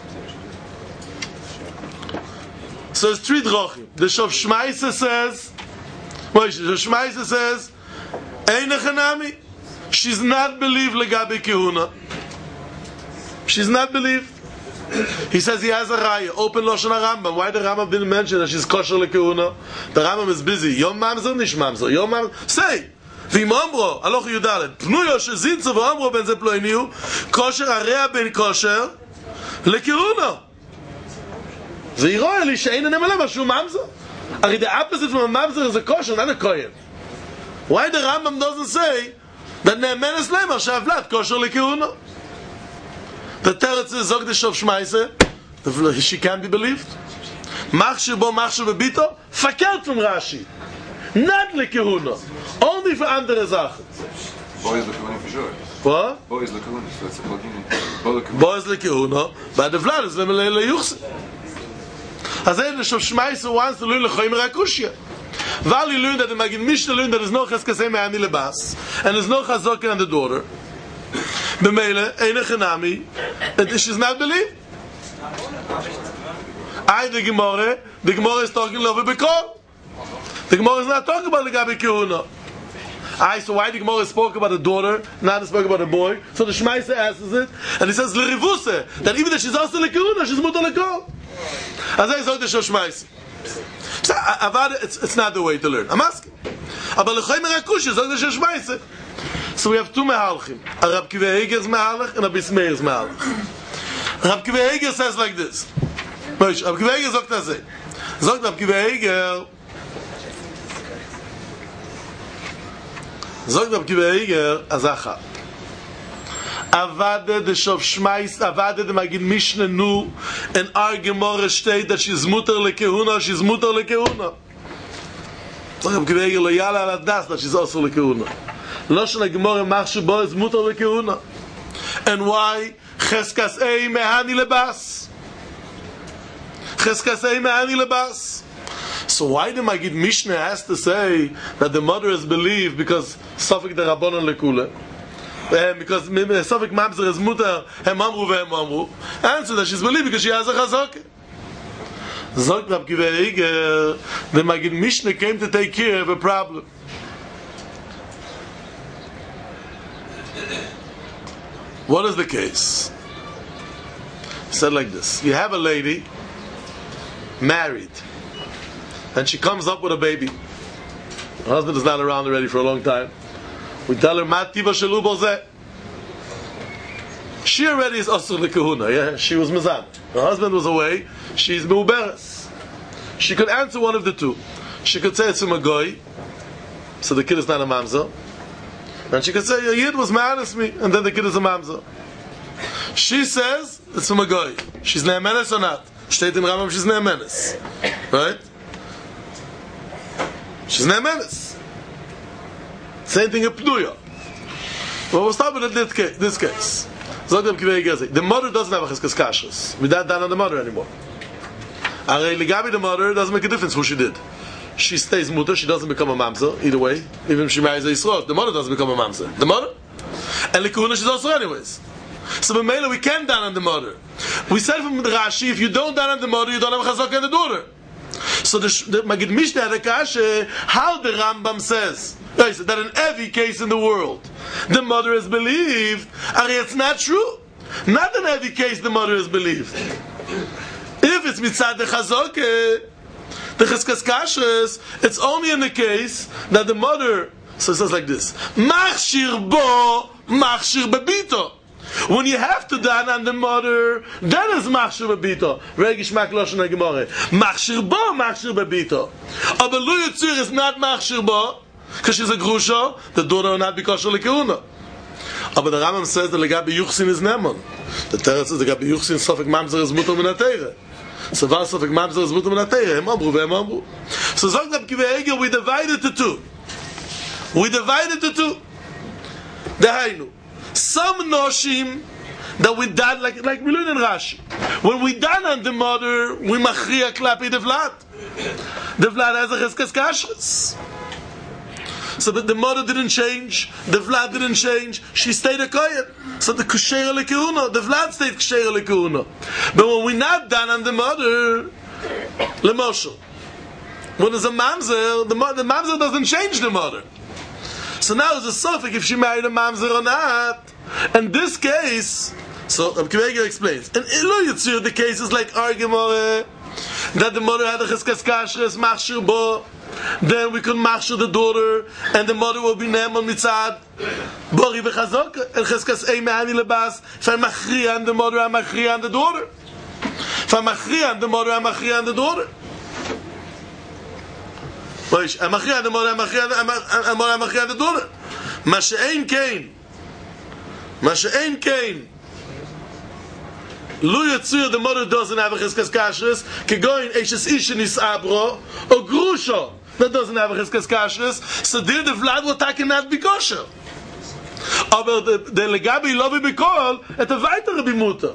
So it's three drochim. The Bishop Shmeise says, well, the Shmeise says, Eine Chanami, she's not believed legabi kihuna. She's not believed. He says he has a raya, open Lashon HaRambam. Why the Rambam didn't mention that she's kosher lekehuna? The Rambam is busy. Yom mamzer, nish mamzer. Yom mamzer. Say, ואם אמרו, הלוך יודלת, פנויו שזינצו ואמרו בין זה פלויניו, כושר הרע בין כושר, לכהונה. ויראה לי שאין הנמלה משהו ממזר. הרי the opposite from a mamzer is a kosher, not a kohen. Why the Rambam doesn't say that ne'emenes lema שהבלת kosher לכהונה? The teretz is zog the Shov Shmeise, she can't be believed. Machshir bo machshir bebito, fakert from Rashi. Not lekehuna, only for andere Sachen. Bo is lekehuna for sure. What? Bo is lekehuna, so it's a plug-in. Bo is lekehuna, but the Vlad is leyuchse. As the Shov Shmeise wants to learn lechoymer akushya. While you learn that the Magid Mishnah learned that there's no cheskasei me'ani lebas, and there's no chazaka on the daughter, b'meile, eine chenami, and she's not believed. I, the Gemara, the Gemara is talking love b'kol. The Gemara is not talking about the Gabi Kehuna. I, so why the Gemara spoke about a daughter, not spoke about a boy? So the Shmeise asks it, and he says, L'rivuse, that even if she's also lekehuna, she's mutar lekol. As I said, the Shmeise. So, Avad, it's, it's not the way to learn. I'm asking. Aber l'choymer akush, so the Shmeise. So we have two mehalchim. A Rab Kiva Eger's mehalch and a Bismeir's mehalch. Rab Kiva Eger says like this. Rab Kiva Eger sagt das eh. Sagt Rab Kiva Eger, sagt Rab Kiva Eger, azacha. Avade the Shov Shmeis, avade the Magid Mishnah nu, and our Gemara state that she's mutar lekehuna, she's mutar lekehuna. Sagt Rab Kiva Eger, lo yala al adas, that she's also lekehuna. Lashon HaGemara machshu bo is mutar lekehuna. And why? Cheskas ei mehani lebas. Cheskas ei mehani lebas. So why the Magid Mishnah has to say that the mother is believed because Sofik the Rabbanon lekule? Because Sofik mamzer is mutar, hem amru vehem amru. Answer that she's believed because she has a chazaka. Zog Rab Kiva Eger, the Magid Mishnah came to take care of a problem. What is the case? He said like this. You have a lady married and she comes up with a baby. Her husband is not around already for a long time. We tell her, Ma tiva shelu bozeh. She already is asur lekehuna, yeah? She was mizan. Her husband was away. She's meuberes. She could answer one of the two. She could say it's from a goy, so the kid is not a mamzer. And she could say, your yid was ma'anis me, and then the kid is a mamzer. She says, it's from a goy. She's ne'emenes or not? Steht in Rambam, she's ne'emenes. Right? She's ne'emenes. Same thing in Pnuya. Well, we'll start with this case. This case. The mother doesn't have a cheskes kashrus. We don't down on the mother anymore. Ligabi the mother doesn't make a difference who she did. She stays mutter, she doesn't become a mamzer, either way. Even if she marries a Yisroel, the mother doesn't become a mamzer. The mother? And Likuna she's also anyways. So B'meila we can down on the mother. We said from the Rashi, if you don't down on the mother, you don't have a chazaka on the daughter. So the, the Magid Mishneh had a kasha, how the Rambam says, that in every case in the world, the mother is believed, and it's not true. Not in every case the mother is believed. If it's mitzad the chazaka, the cheskes kashrus, it's only in the case that the mother, so it says like this, machshir bo, machshir bebito. When you have to dan on the mother, then is machshir bebito. Regish mak loshen ha'gemore. Machshir bo, machshir bebito. Aber lo yitzir is not machshir bo, because she's a grusha, the daughter will not be kosher lekehuna. Aber the Rambam says that legabi yuchsin is nemon. The Teretz says legabi yuchsin sofek mamzer is mutar min ha'teireh. So var sofek mamzer is mutar min ha'teireh. Hem amru vehem amru. So zog Rab Kiva Eiger, we divided to two. We divided to two. Dehainu. Some noshim that we done like like we learn in Rashi. When we done on the mother, we machriya klapi the vlad. The vlad has a cheskes kashrus. So that the mother didn't change, the vlad didn't change, she stayed a kohen. So the ksheira lekehuna, the vlad stayed ksheira lekehuna. But when we not done on the mother, lemoshel. When there's a mamzer, the mother, the mamzer doesn't change the mother. So now there's a suffix if she married a mamzer or not. In this case, so Rab Kiva Eiger explains. In Elo Yitzir, the case is like argument that the mother had a cheskes kashrus, machshir bo. Then we could machshir the daughter, and the mother will be ne'eman mitzad bori v'chazok, and cheskes ei me'ani lebas. If I'm machriya on the mother, I'm machriya on the daughter. If I'm machriya on the mother, I'm machriya on the daughter. I'm machriya on the mother, I'm machriya on the daughter. Ma she'ein kein, ma she'ein kein. Lu Yitzir, the mother doesn't have a cheskes kashrus, kegoin eishes ish nisabro, or grusha that doesn't have a cheskes kashrus, so there the vlad will take not be kosher. Aber the the legabi lovi bikol et a weitere bimuta.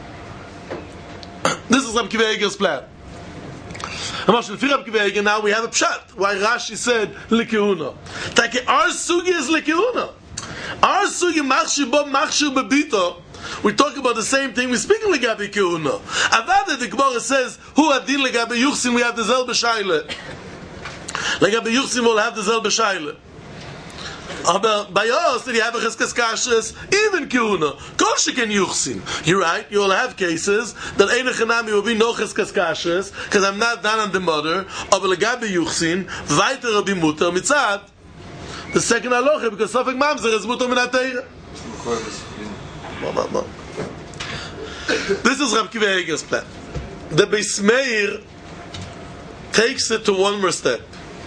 This is Rab Kiva Eiger's plan. Now we have a pshat why Rashi said likehuna. Take our sugi is likehuna. Our sugi machshir bo machshir bebito. We talk about the same thing. We speak legabi kehuna. Avada the Gemara says who adin legabi yuchsin. We have the zel b'shayle. Legabi yuchsin will have the zel b'shayle. Aber by us, did you have a cheskes kashrus, even kehuna, kol sheken yuchsin. You're right, you will have cases that ein echanami will be no cheskes kashrus, because I'm not done on the mother, aber legabi yuchsin, weiter rabbi mutar mitzad, the second halacha, because sofek mamzer is mutar min ha'teireh. This is Rab Kiva Eiger's plan. The Beis Meir takes it to one more step.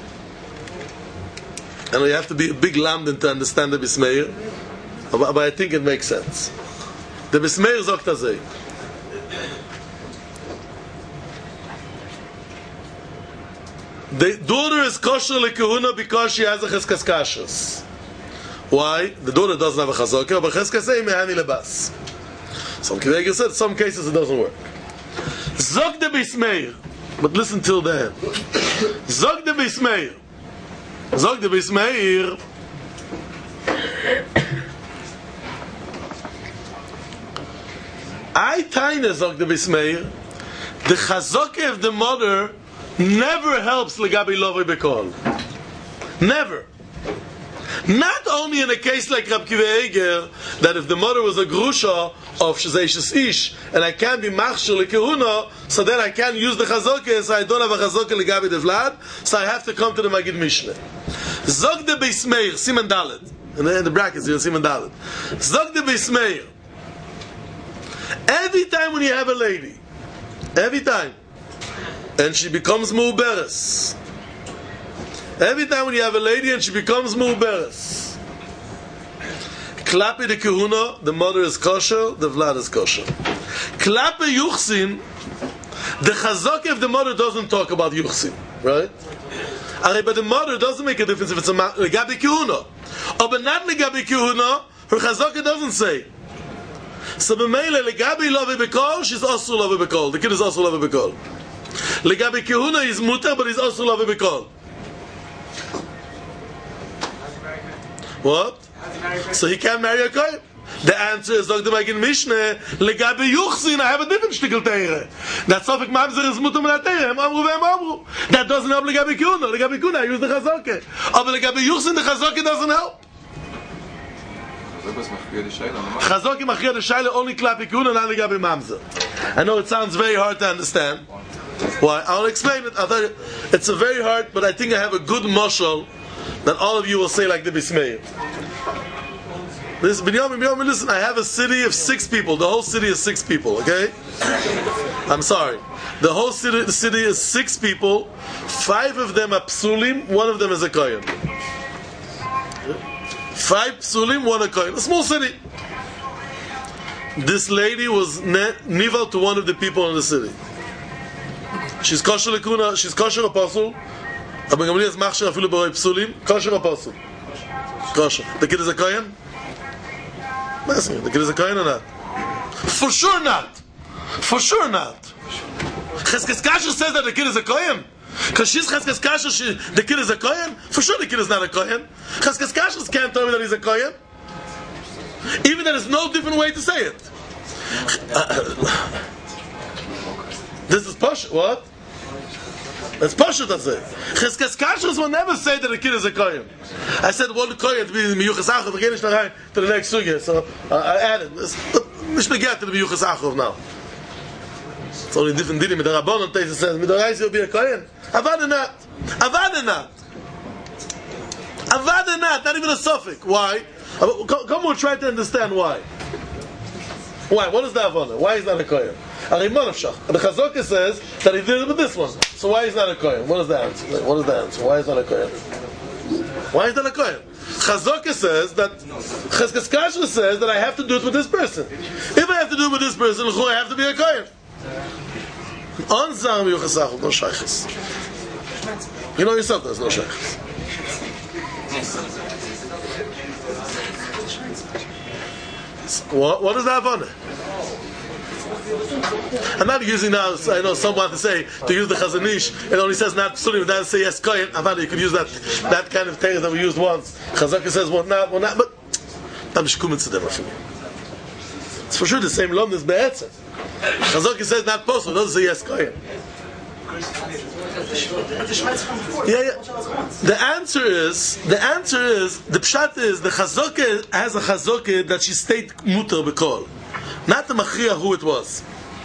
And we have to be a big lamdan to understand the Beis Meir, but, but I think it makes sense. The Beis Meir sagt azay. The daughter is kosher lekehuna because she has a cheskes kashrus. Why? The daughter doesn't have a chazaka, but cheskes ei me'ani lebas. Some Kiva said, some cases it doesn't work. Zog the Beis Meir, but listen till then. Zog the Beis Meir. Zog the Beis Meir. I taina zog the Beis Meir. The chazaka of the mother never helps legabi lovei bekol. Never. Not only in a case like Rab Kiva Eiger, that if the mother was a grusha of Shazeishes Ish, and I can't be machshir lekehuna, so then I can't use the chazaka, so I don't have a chazaka legabi the vlad, so I have to come to the Magid Mishneh. Zog the Beis Meir, Siman Dalet, and then in the brackets here, Siman Dalet. Zog the Beis Meir. Every time when you have a lady, every time, and she becomes mu'beres. Every time when you have a lady and she becomes mu'beres, klapi the kahuna, the mother is kosher, the vlad is kosher. Klapi yuchsin, the chazak if the mother doesn't talk about yuchsin, right? But the mother doesn't make a difference if it's a legabi kahuna, or not legabi kahuna. Her chazaka doesn't say. So b'meile legabi love bekol, she's also love bekol. The kid is also love bekol. Legabi kahuna is mutar, but he's also love bekol. What? So he can't marry a kohen. The answer is Doctor Magin Mishneh legabi yuchsin. I have a different shtickle teire. That Sofik Mamzer is mutar min teire. Em amru ve'em amru. That doesn't help legabi kahuna. Legabi kahuna I use the chazaka. But legabi yuchsin the chazaka doesn't help. Chazaki machriya the shaila only klapi kuna, not legabi mamzer. I know it sounds very hard to understand. Why? I'll explain it. I'll tell you. It's a very hard, but I think I have a good mashal that all of you will say like the Bismei. Listen, Binyamin, Binyamin, listen. I have a city of six people. The whole city is six people. Okay? I'm sorry. The whole city, the city is six people. Five of them are psulim. One of them is a kohen. Five psulim, one a kohen. A small city. This lady was ne- nival to one of the people in the city. She's kosher lekuna. She's kosher apostle. Abba Gamliel is machsher afilu b'roi psulim. Kosher apostle. Kosher. The kid is a kohen? The kid is a kohen or not? For sure not. For sure not. Cheskes Kasher says that the kid is a kohen. Because she's Cheskes Kasher, she, the kid is a kohen? For sure the kid is not a kohen. Cheskes Kasher can't tell me that he's a kohen. Even that there's no different way to say it. Uh, this is Pasha. What? That's Pasha to say. Cheskes Kasher will never say that the kid is a kohen. I said one kohen to be Miyuchas Achov, again to the next sugya, so uh, I added. Mishnah get to the Miyuchas Achov now. It's only different dinim. The Rabbanon Teisa says, Midoraisa will be a kohen. Avada not. Avada not. Avada not. Not even a suffix. Why? Come on, try to understand why. Why? What is the Avada? Why is not a kohen? The Chazokah says that he did it with this one. So why is not a kohen? What is the answer? What is the answer? Why is not a kohen? Why is not a kohen? Chazokah says that Cheskes Kasher says that I have to do it with this person. If I have to do it with this person, I have to be a kohen. On Zam Yuchasach, no shaykhs. You know yourself there's no shaykhs. What, what is that Havana? I'm not using now, I know some want to say, to use the Chazanish, it only says not psulim, it doesn't say yes, kohen. Havana, you could use that that kind of text that we used once. Chazaka says, well, not, well, not, but I'm just coming to them. It's for sure the same lom is be'etzah. Chazaka says not possible, it doesn't say yes, kohen. Yeah, yeah. The answer is, the answer is, the pshat is, the Chazaka has a Chazaka that she stayed mutar b'kol. Not the machriya who it was.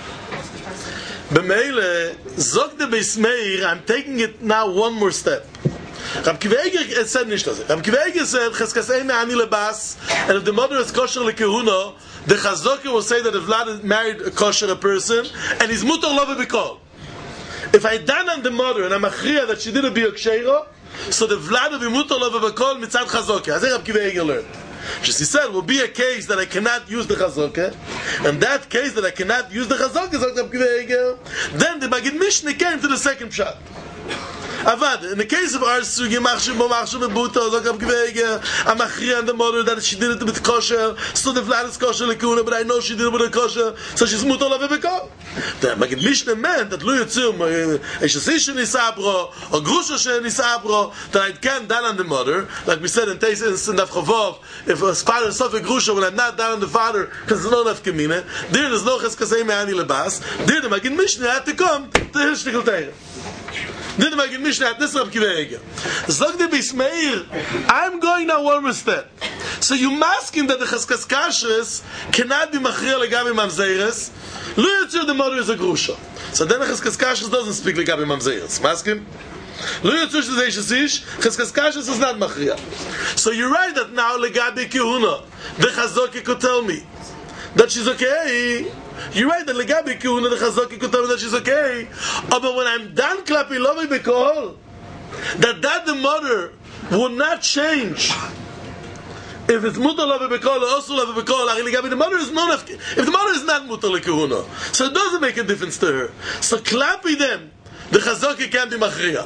B'meile, zog the Beis Meir, I'm taking it now one more step. Rab Kiva Eiger said nicht das. Rab Kiva Eiger said, Cheskes ein me'ani lebas, and if the mother is kosher lekehuna, the Chazaka will say that if Vlad married a kosher a person, and he's mutar lo b'kol. If I dan on the mother and I'm machriya that she didn't be a ksheira, so the Vlad will be mutar lo b'kol mitzad Chazaka. As Rab Kiva Eiger learned. She said, will be a case that I cannot use the Chazaka, and that case that I cannot use the Chazaka, then the Magid Mishneh came to the second pshat. Avad, in the case of our sugi, machshir bo machshir bebuta, zok abgevege, I'm machriya on the mother that she did it with kosher, so the Vlad is kosher lekuna, but I know she did it with a kosher, so she's mutar lo b'kol. The Magid Mishneh meant that lo yitzum, a shesish nisabro, or grusha nisabro, that I can't dan on the mother, like we said in Teis in Daf Chavov, if a father is suffered grusha, when I'm not down on the father, because there's no enough kamina, there there's no cheskes ein me'ani lebas, there the Magid Mishneh had to come to his shtickle teire. Then the Magid Mishneh had this Rab Kiva Eiger. Zog the Beis Meir, I'm going now one more step. So you masking that the Cheskes Kasher cannot be machriya legabi mamzeres, lo yitzur the mother is a grusha. So then the Cheskes Kasher doesn't speak legabi mamzeres. Masking? Lo yitzur she says ish, Cheskes Kasher is not machriya. So you're right that now legabi kehuna, the Chazaka could tell me that she's okay You're right that legabi kehuna the Chazaka could tell me that she's okay. Oh, but when I'm done klapi lovi bekol, that that the mother will not change. If it's mutar lovi bekol or also lovi bekol, legabi the mother is not. If the mother is not mutar lekehuna, so it doesn't make a difference to her. So klapi them, the Chazaka can't be machriya.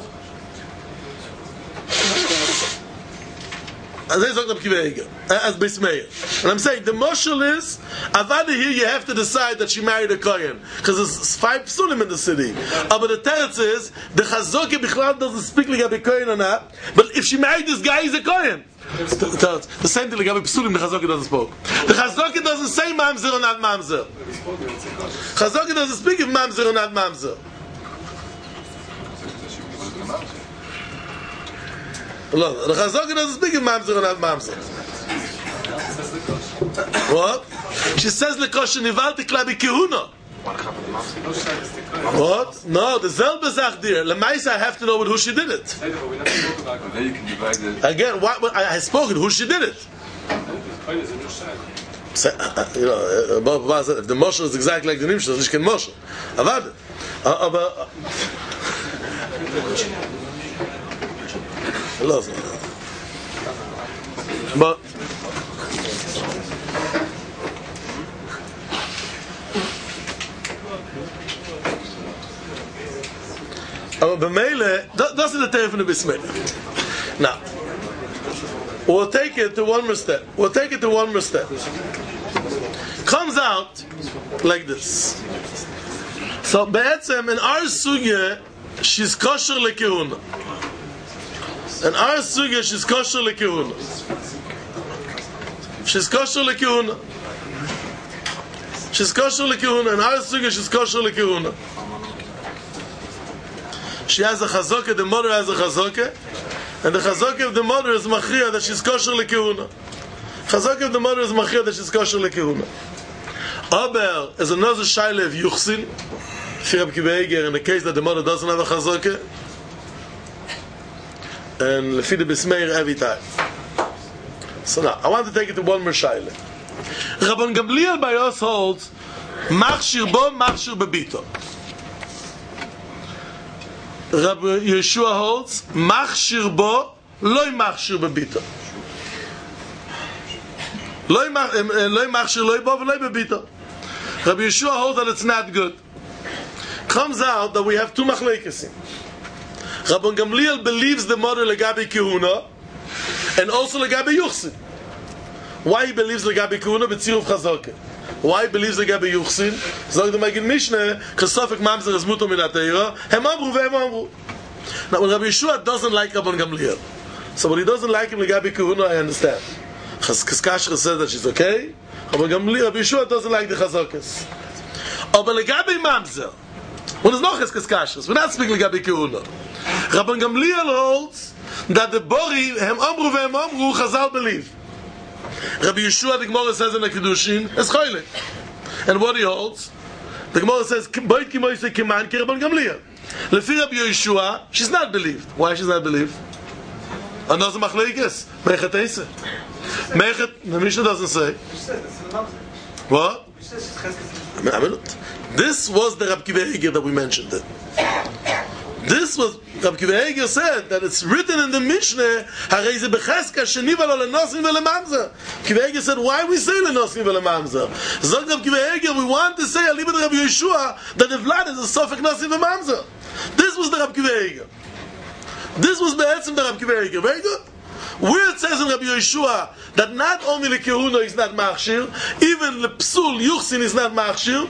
As I talked about as Bismeir. And I'm saying the moshel is Avada here you have to decide that she married a Kohen. Because there's five psulim in the city. Uh, but the teretz is the Chazoke Bichlal doesn't speak like a Kohen or not. But if she married this guy, he's a Kohen. The, the same thing like a psulim the Chazoke doesn't speak. The Chazoke doesn't say Mamzer or not Mamzer. Chazoke doesn't speak if Mamzer or not Mamzer. No, the Chazaka doesn't speak of Mamzer or not Mamzer. What? She says Lekosha Nivalti Klabi Kehuna. What? No, the Zelba Zach dear. Lemaisa, I have to know with who she did it. Again, what, what, I, I spoke it, who she did it. So, uh, you know, uh, if the Moshe is exactly like the Nimshah, then she can Moshe. Avad. Uh, uh, But aber b'meile, that's the term from the Bismillah. Now, we'll take it to one more step. We'll take it to one more step. Comes out like this. So, be'etzem, in our sugya, she's kosher lekehuna. And our sugya, she's kosher lekehuna. She's kosher lekehuna. She's kosher lekehuna. And our sugya, she's kosher lekehuna. She has a chazokah, the mother has a chazokah. And the chazokah of the mother is machriya that she's kosher lekehuna. Chazokah of the mother is machriya that she's kosher lekehuna. Aber is another shaila of yuchsin. Fir Kiva Eiger, in the case that the mother doesn't have a chazokah. And lefi the Bismeir every time. So now, I want to take it to one more shaila. Rabban Gamliel by us holds machshir bo, machshir bebito. Rabbi Yeshua holds machshir bo, loy machshir bebito. Loy machshir loy bo, loy bebito. Rabbi Yeshua holds that it's not good. Comes out that we have two machlekes. Rabban Gamliel believes the mother legabi kehuna and also legabi yuchsin. Why he believes legabi kehuna b'tziruf chazokah? Why he believes legabi yuchsin? Zog the Magid Mishneh kasofik mamzer is muto min atayra. Hem amru ve'hem amru. Now when Rabbi Yeshua doesn't like Rabban Gamliel, so when he doesn't like him legabi kehuna, I understand. Kashra says that she's okay. Rabban Gamliel, Rabbi Yeshua doesn't like the chazokas. Oh, but legabi mamzer. When there's no cheskes kashrus, we're not speaking legabi kehuna. Rabban Gamliel holds that the bori hem amru ve'hem amru Chazal believe. Rabbi Yeshua the Gemara says in the Kiddushin is choylek, and what he holds, the Gemara says boit ki moise kiman ki Rabban Gamliel. Lefi Rabbi Yeshua, she's not believed. Why she's not believed? Another machlekes meichet eise. Meichet the Mishnah doesn't say. What? I mean, this was the Rabbi Kiva Eiger that we mentioned. It. This was Rabbi Kiva Eiger said that it's written in the Mishnah. Harei ze becheska sheniva lo lenosim velemamzer. Kiva Eiger said, why we say lenosim velemamzer? Zog Rabbi Kiva Eiger, we want to say aliba de Rabbi Yeshua that the vlad is a sofek nosim velemamzer. This was the Rabbi Kiva Eiger. This was be'etzim the Rabbi Kiva Eiger. Very good. Where it says in Rabbi Yeshua that not only the kehuna is not machshir, even the psul yuchsin is not machshir.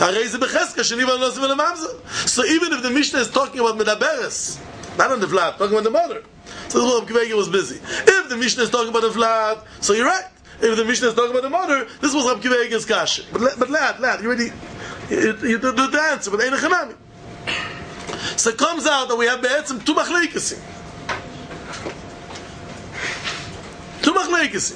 So even if the Mishnah is talking about medaberes, not on the vlad, talking about the mother, so this is what Rabbi Kiva Eiger was busy. If the Mishnah is talking about the vlad, so you're right. If the Mishnah is talking about the mother, this was Rabbi Kiva Eiger's kasha. But but lad, lad, you already you, you do the answer, but ain't a chanami. So it comes out that we have be'etzim two machlekes. Two machlekes.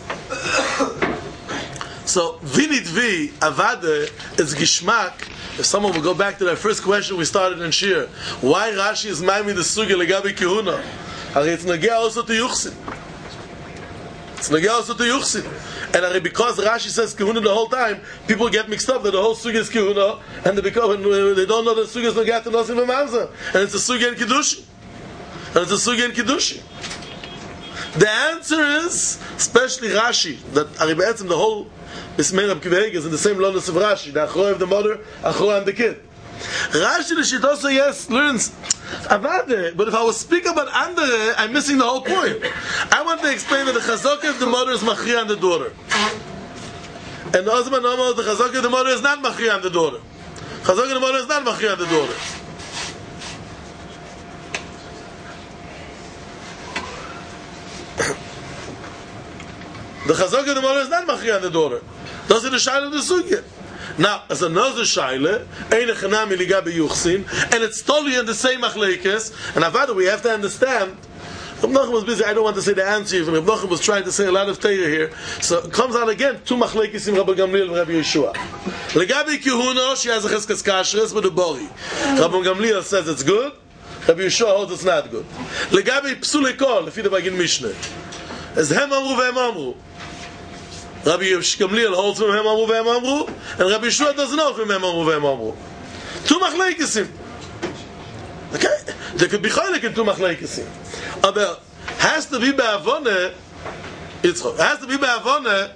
So vinit vi avade is gishmak. If someone will go back to that first question we started in Shir, why Rashi is maimi the sugya legabi kehuna? It's nagea also to yuchsin. It's Nagel also to Yuchsin. And uh, because Rashi says Kehuna the whole time, people get mixed up that the whole Sugi is Kehuna, and they, become, and they don't know that Sugi is Nagel to Nosim Mamza. And it's a Sugi and Kiddushi. And it's a Sugi and Kiddushi. The answer is, especially Rashi, that Aribetzim, the whole Bismei Rab Kiva Eiger is in the same lotus of Rashi, the Achorah of the mother, Achorah and the kid. Rashi the shit also, yes, learns Avade, but if I was speaking about Andere, I'm missing the whole point. I want to explain that the Chazaka of the mother is Machriya on the daughter. And the Osman Omer, the Chazaka of the mother is not Machriya on the daughter. Chazaka of the mother is not Machriya on the daughter. The Chazaka of the mother is not Machriya on the daughter. Those are the Shaila of the Sugya. Now, as another shaila, ein echanami liga b'yuchsin, and it's totally in the same machlekes. And avada, we have to understand. Reb Nachum was busy. I don't want to say the answer. Even Reb Nachum was trying to say a lot of Torah here. So it comes out again two machlekes in Rabbi Gamliel and Rabbi Yeshua. Ligabi kihuna, she has a cheskes kashrus with a bori. Rabbi Gamliel says it's good. Rabbi Yeshua holds it's not good. Ligabi psule kol, if you begin Mishnah, as hem amru vehem amru. Rabbi Gamliel holds from him amru vehem amru, and Rabbi Yeshua doesn't hold from him amru vehem amru. Two machleikesim. Okay, there could be chaylik in two machleikesim. Aber has to be be'avone. It's has to be be'avone.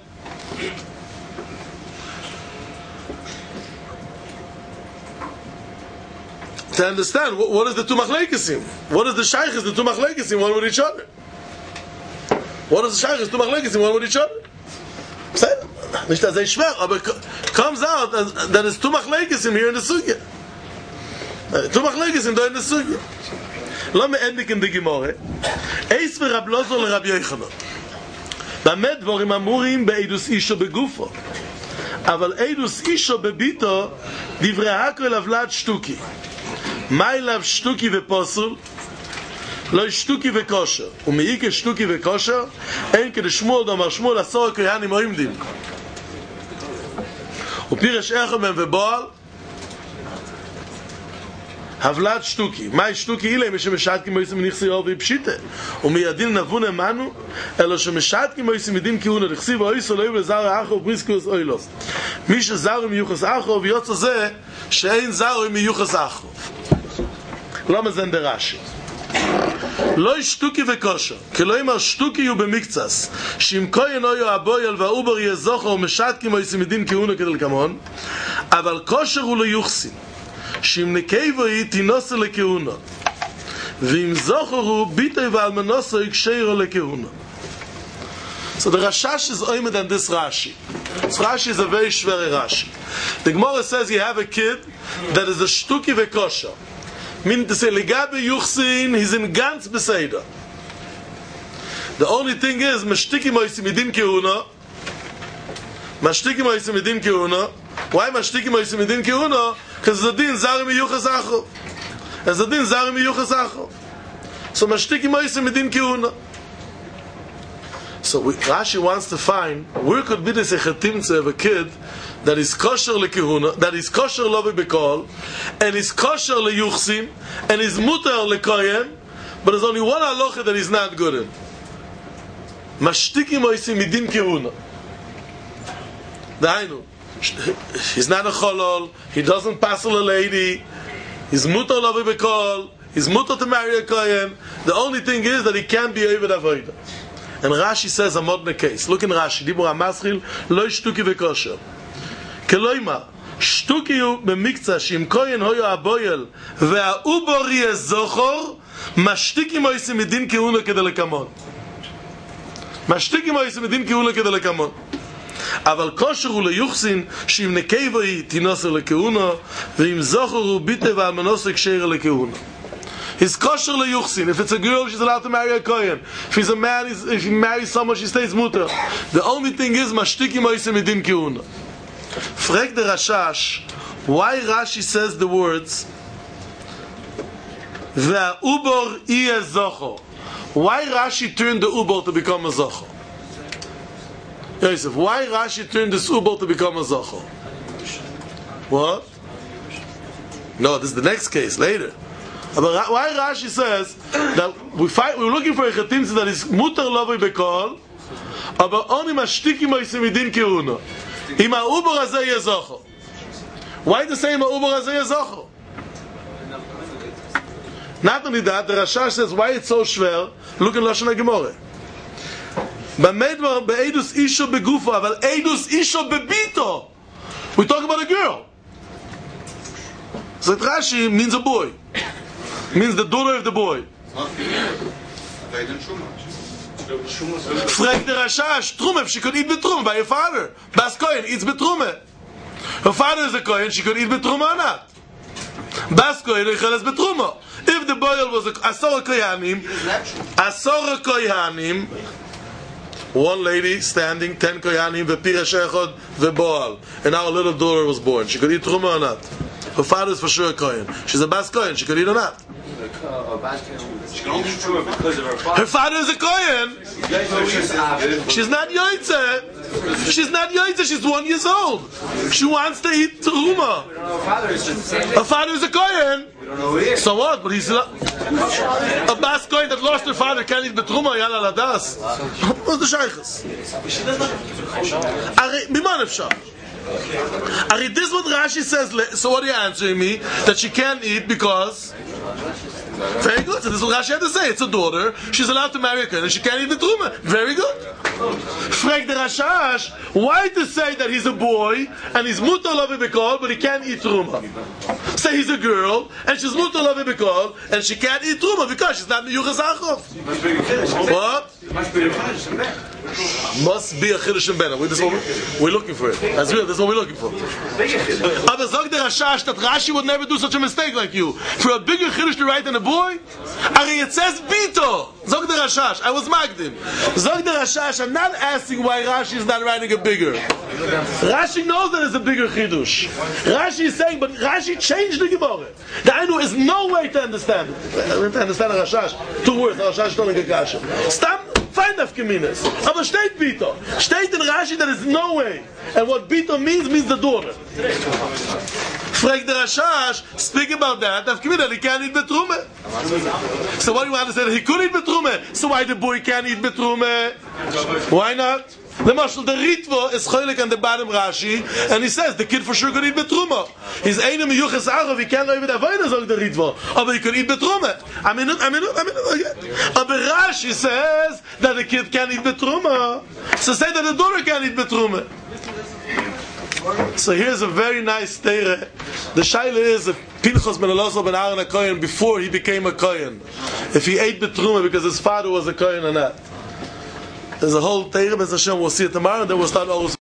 To understand what, what is the two machleikesim, what is the shaykh is the two machleikesim one with each other. What is the shaykh is two machleikesim one with each other. Nicht as schwer, aber comes out that it's two machleikesim here in the sugya. Two machleikesim there in the sugya. Let me end in the Gemara. Eis ve Rab Lozo le Rab Yochanan. Bamed dvorim amurim be'edus isho begufo. Aval edus isho bebito divrei hakol avlad shtuki. Mai lav shtuki veposul. לא שטוקי וקושר, ומעיקה שטוקי וקושר, אין כדי שמואל דאמר שמואל עשור הכהנים עומדים. ופירש אחד מהם ובועל, הבלת שטוקי. מהי שטוקי? אילה מי שמשעת כמו יסם נכסי אור ויפשיטה. ומיידין נבון אמנו, אלא שמשעת כמו יסם מדין כהונה, לכסיב אויסו לא יהיו לזר האחו ובריסקוס אוילוס. מי שזר מיוחס אחו, ויוצא זה שאין זר מיוחס אחו. למה זה נדרשי? לא שטוקי וקושר, כי לא אמר שטוקי הוא במקצס, שאם כהן אויו הבויל והאובר יהיה זוכר ומשת כמו יסמידין כהונה כדל כמון, אבל כושר הוא לא יוחסין, שאם נקייבו היא תינוסה לכהונה, ואם זוכר הוא ביטוי ועל מנוסו יקשירו לכהונה. So the Rashash is oimed on this Rashi. This Rashi is a very shvere Rashi. The Gemara says you have a kid that is a shtuki vekosher. Meaning to say, Ligabe Yuchsin, he's in ganz Beseda. The only thing is, Mashtiki Moisim Midin Kehuna. Mashtiki Moisim Midin Kehuna. Why Mashtiki Moisim Midin Kehuna? Because the din Zari Miyuchas Acho. As the din Zari Miyuchas Acho. So Mashtiki Moisim Midin Kehuna. So we, Rashi wants to find where could be this echatimtze of a kid that is kosher lekehuna, that is kosher lovi bekol, and is kosher leyuchsin, and is muter lekoyen, but there's only one halacha that is not good in. Mashtiki moisim midin kehuna. Dainu, he's not a cholol, he doesn't passel a lady, he's muter lovi bekol, he's muter to marry a koyen. The only thing is that he can't be over avodah. And Rashi says a modern case. Look in Rashi. Dibur HaMaschil lo shtuki vekosher. Keloima shtuki hu b'miktzah shim koyen hoyo aboyel ve'aubor yeh zochor mashtiki moisim midin kehuna kedelekamon. Mashtiki moisim midin kehuna kedelekamon. אבל כושר הוא ליוחסין שאם נקייבו היא תינוסר לכהונה ואם זוכר הוא ביטה ואלמנוסר יקשר לכהונה. He's kosher leyuchsin. If it's a girl, she's allowed to marry a kohen. If he's a man, he's, if he marries someone, she stays muter. The only thing is, mashtiki moisim midin kehuna. Frek the Rashash, why Rashi says the words ve'ubor iye zocho? Why Rashi turned the ubor to become a zocho? Yosef, why Rashi turned this ubor to become a zocho? What? No, this is the next case later. But why Rashi says that we fight, we're looking for a chetimtze that is mutar lovei bekol, Aber only mashtiki moisim idin keuna. Ima uber azay yezocho. Why the same uber azay yezocho? Not only that, the Rashash says why it's so schwer. Look in Lashon HaGemorah. B'medvar be'edus isho begufo, aval edus isho bebito. We talk about a girl. So Rashi means a boy. Means the daughter of the boy. Frag the Rashash, Trume, if she could eat betrume by her father. Bas Kohen eats betrume. Her father is a Kohen, she could eat betrume or not. Bas Kohen echeles betrume. If the boy was a Asor Kohanim, Asor Kohanim, one lady standing, ten Kohanim, Vepira Shechod, Veboal, and our little daughter was born. She could eat Truma or not. Her father is for sure a Kohen. She's a Bas Kohen. She could eat or not. She can only eat Truma because of her father. Her father is a Kohen. She's not Yoitze. She's not Yoitze. She's one years old. She wants to eat Truma. Her father is a Kohen. So what? But he's a, a Bas Kohen that lost her father can't eat Betruma. Yalla Ladas. What's the Shaykhs? Biman Efshar. Ari, this is what Rashi says. So what are you answering me? That she can't eat because... Very good. So this is what Rashi had to say. It's a daughter. She's allowed to marry a Kohen and she can't eat the Truma. Very good. Frag the Rashash, why to say that he's a boy and he's mutar lavi b'kol but he can't eat Truma? Say he's a girl and she's mutar lavi b'kol and she can't eat Truma because she's not miyuchas achov. What? Must be a chiddush in Bena. This is what we're looking for. It. That's real. This is what we're looking for. Aber zog the Rashash that Rashi would never do such a mistake like you. For a bigger chiddush to write than a boy, Ari, it says bito. Zog the Rashash. I was magdim. Zog the Rashash. I'm not asking why Rashi is not writing a bigger. Rashi knows that it's a bigger chiddush. Rashi is saying, but Rashi changed the Gemara. The Ainu is no way to understand it. To understand a Rashash. Two words. A Rashash don't get kasha. Stam. Find Nafkaminas. Aber steht Bito. Steht in Rashi there is no way. And what Bito means, means the daughter. Frag the Rashash, speak about that. Nafkamina, he can't eat Betrume. So what do you want to say? That he could eat Betrume. So why the boy can't eat Betrume? Why not? The Mashal, the Ritvo is cholik on the bottom Rashi, and he says the kid for sure could eat Betruma. He's einem Yuchas Arov, he can't even avoid us on the Ritvo, but he could eat Betruma. I mean, I mean, I mean, but Rashi says that the kid can't eat Betruma. So say that the daughter can't eat Betruma. So here's a very nice teire. The shaila is if Pinchas ben Elazar ben Aaron a Kohen before he became a Kohen, if he ate Betruma because his father was a Kohen or not. There's a whole teire, B'ez Hashem, we'll see it tomorrow, and then we'll start always.